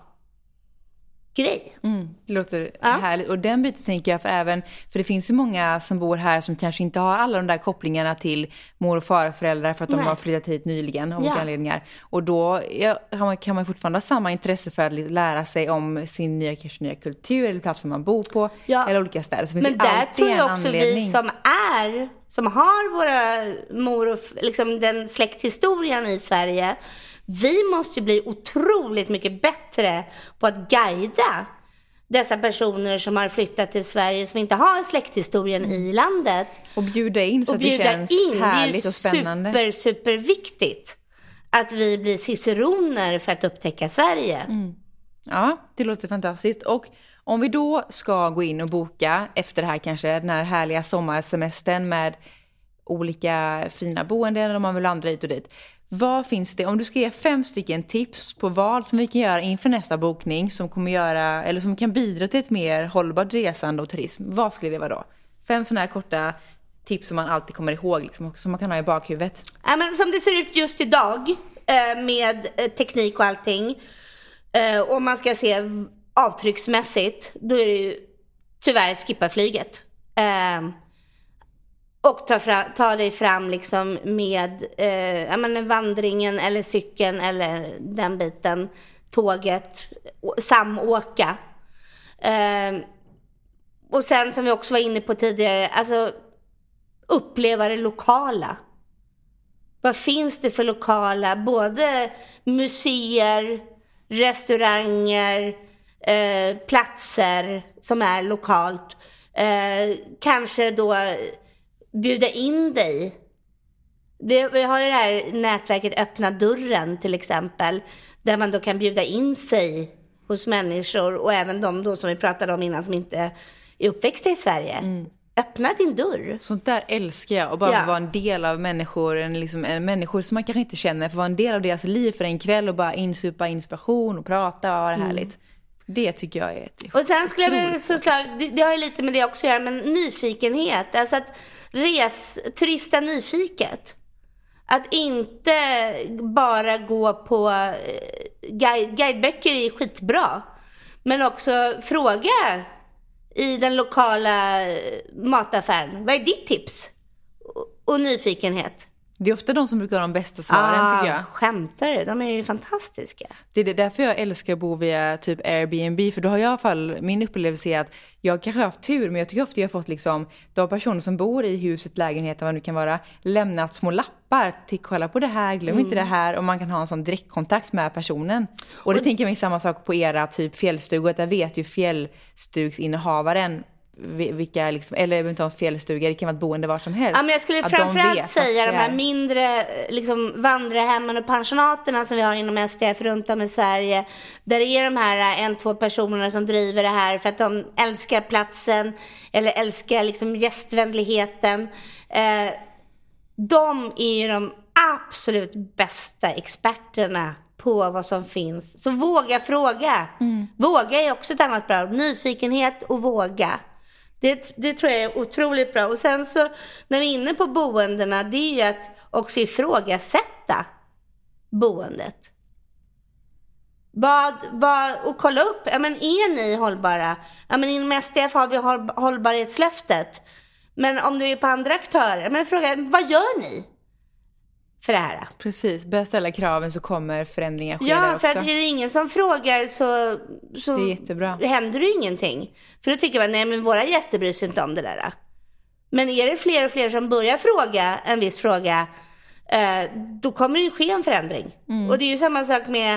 grej. Det låter härligt. Och den biten tänker jag för det finns ju många som bor här som kanske inte har alla de där kopplingarna till mor- och farföräldrar för att de har flyttat hit nyligen av olika anledningar. Och då kan man fortfarande ha samma intresse för att lära sig om sin nya kultur eller plats som man bor på eller olika städer. Så men där tror jag också vi som har våra mor och liksom den släkthistorien i Sverige, vi måste bli otroligt mycket bättre på att guida dessa personer som har flyttat till Sverige, som inte har släkthistorien i landet. Och bjuda in så att det känns härligt och spännande. Det är super viktigt att vi blir ciceroner för att upptäcka Sverige. Ja, det låter fantastiskt. Och om vi då ska gå in och boka efter det här, kanske den här härliga sommarsemestern med olika fina boenden, eller om man vill vandra hit och dit. Vad finns det, om du ska ge 5 stycken tips på vad som vi kan göra inför nästa bokning som kommer göra, eller som kan bidra till ett mer hållbart resande och turism, vad skulle det vara då? 5 sådana här korta tips som man alltid kommer ihåg, liksom, som man kan ha i bakhuvudet. Ja, men som det ser ut just idag med teknik och allting, om man ska se avtrycksmässigt, då är det ju tyvärr skippa flyget. Och ta dig fram liksom med vandringen eller cykeln eller den biten, tåget, samåka. Och sen som vi också var inne på tidigare, alltså uppleva det lokala. Vad finns det för lokala, både museer, restauranger, platser som är lokalt. Kanske då bjuda in dig. Vi har ju det här nätverket Öppna dörren till exempel, där man då kan bjuda in sig hos människor, och även de då som vi pratade om innan som inte är uppväxta i Sverige. öppna din dörr. Sånt där älskar jag. Och bara vara en del av människor, en människor som man kanske inte känner. För vara en del av deras liv för en kväll och bara insupa inspiration och prata och ha det härligt. Det tycker jag är ett. Och sen skulle jag väl såklart, det har ju lite med det också att göra, men nyfikenhet. Alltså att turista nyfiket. Att inte bara gå på guideböcker är skitbra. Men också fråga i den lokala mataffären. Vad är ditt tips? Och nyfikenhet. Det är ofta de som brukar ha de bästa svaren tycker jag. Skämtar du? De är ju fantastiska. Det är därför jag älskar att bo via typ Airbnb. För då har jag i alla fall, min upplevelse är att jag kanske har haft tur. Men jag tycker ofta jag har fått liksom, de personer som bor i huset, lägenheten, vad det nu kan vara, lämnat små lappar till kolla på det här, glöm inte det här. Och man kan ha en sån direktkontakt med personen. Och det tänker jag mig samma sak på era typ fjällstugor. Där vet ju fjällstugsinnehavaren vilka liksom, eller eventuellt fjällstugor, det kan vara ett boende var som helst. Ja, men jag skulle framförallt säga de här mindre liksom, vandrarhemmen och pensionaterna som vi har inom SDF runt om i Sverige, där det är de här 1-2 personerna som driver det här för att de älskar platsen eller älskar liksom gästvänligheten. De är ju de absolut bästa experterna på vad som finns. Så våga fråga. Våga är också ett annat bra. Nyfikenhet och våga. Det tror jag är otroligt bra. Och sen så när vi är inne på boendena, det är ju att också ifrågasätta boendet. Och kolla upp, ja men är ni hållbara? Ja men inom SDF har vi hållbarhetslöftet. Men om du är på andra aktörer, men fråga, vad gör ni för det här? Precis, börja ställa kraven så kommer förändringar ske där också. Ja, för att är det ingen som frågar så det är jättebra. Händer det ingenting. För då tycker man, nej men våra gäster bryr sig inte om det där. Men är det fler och fler som börjar fråga en viss fråga, då kommer det ju ske en förändring. Och det är ju samma sak med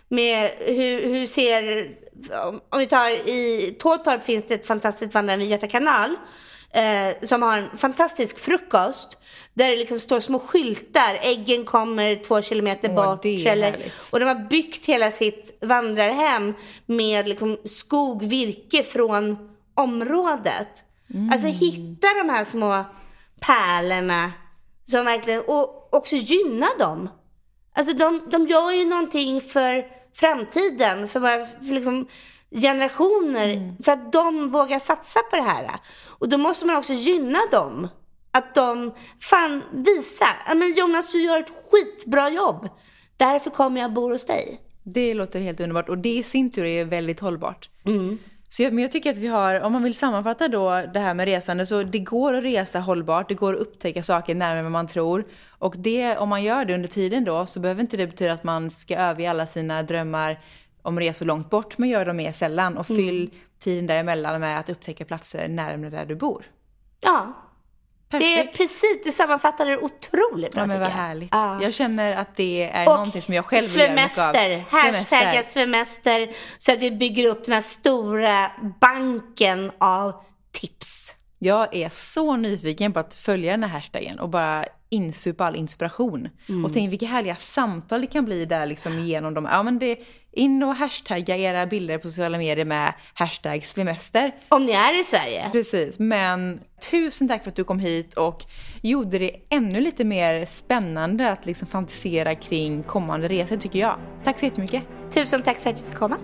hur ser, om vi tar i Tåtorp finns det ett fantastiskt vandrarhem vid Göta kanal som har en fantastisk frukost. Där det liksom står små skyltar. Äggen kommer 2 kilometer bort. Och de har byggt hela sitt vandrarhem med liksom skog, virke från området. Alltså hitta de här små pärlorna som verkligen, och också gynna dem. Alltså de gör ju någonting för framtiden, för våra liksom generationer, för att de vågar satsa på det här. Och då måste man också gynna dem. Att de visa, men Jonas, du gör ett skitbra jobb. Därför kommer jag bo hos dig. Det låter helt underbart. Och det i sin tur är väldigt hållbart. Men jag tycker att vi har, om man vill sammanfatta då det här med resande, så det går att resa hållbart. Det går att upptäcka saker närmare än man tror. Och det, om man gör det under tiden då, så behöver inte det betyda att man ska överge alla sina drömmar om resor långt bort. Men gör dem mer sällan. Och fyll tiden däremellan med att upptäcka platser närmare där du bor. Ja. Perfekt. Det är precis, du sammanfattade det otroligt bra. Ja, men vad härligt. Ja. Jag känner att det är någonting som jag själv vill göra mycket av. Hashtagga svemester. Så att vi bygger upp den här stora banken av tips. Jag är så nyfiken på att följa den här hashtaggen och bara insupa all inspiration. Och tänk vilka härliga samtal det kan bli där liksom genom dem. Ja, men det in och hashtagga era bilder på sociala medier med hashtag svemester. Om ni är i Sverige. Precis, men tusen tack för att du kom hit och gjorde det ännu lite mer spännande att liksom fantisera kring kommande resor, tycker jag. Tack så jättemycket. Tusen tack för att du fick komma.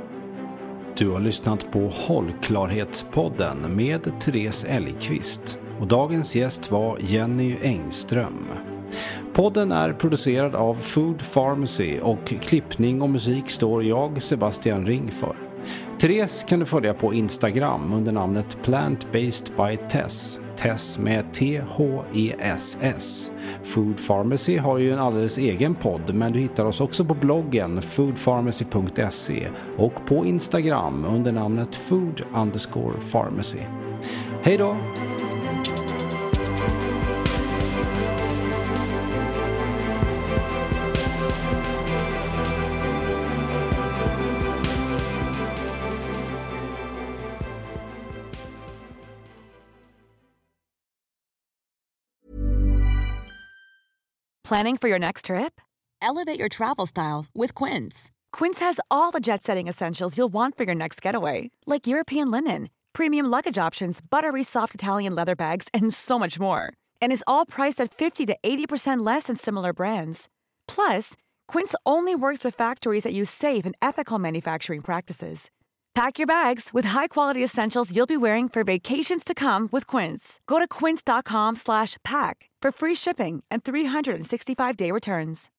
Du har lyssnat på Hållklarhetspodden med Therese Elgqvist. Och dagens gäst var Jenny Engström. Podden är producerad av Food Pharmacy och klippning och musik står jag, Sebastian Ring, för. Therese kan du följa på Instagram under namnet Plant-Based by Tess. Tess med THESS. Food Pharmacy har ju en alldeles egen podd, men du hittar oss också på bloggen foodpharmacy.se och på Instagram under namnet food_pharmacy. Hej då! Planning for your next trip? Elevate your travel style with Quince. Quince has all the jet-setting essentials you'll want for your next getaway, like European linen, premium luggage options, buttery soft Italian leather bags, and so much more. And is all priced at 50 to 80% less than similar brands. Plus, Quince only works with factories that use safe and ethical manufacturing practices. Pack your bags with high-quality essentials you'll be wearing for vacations to come with Quince. Go to quince.com/pack for free shipping and 365-day returns.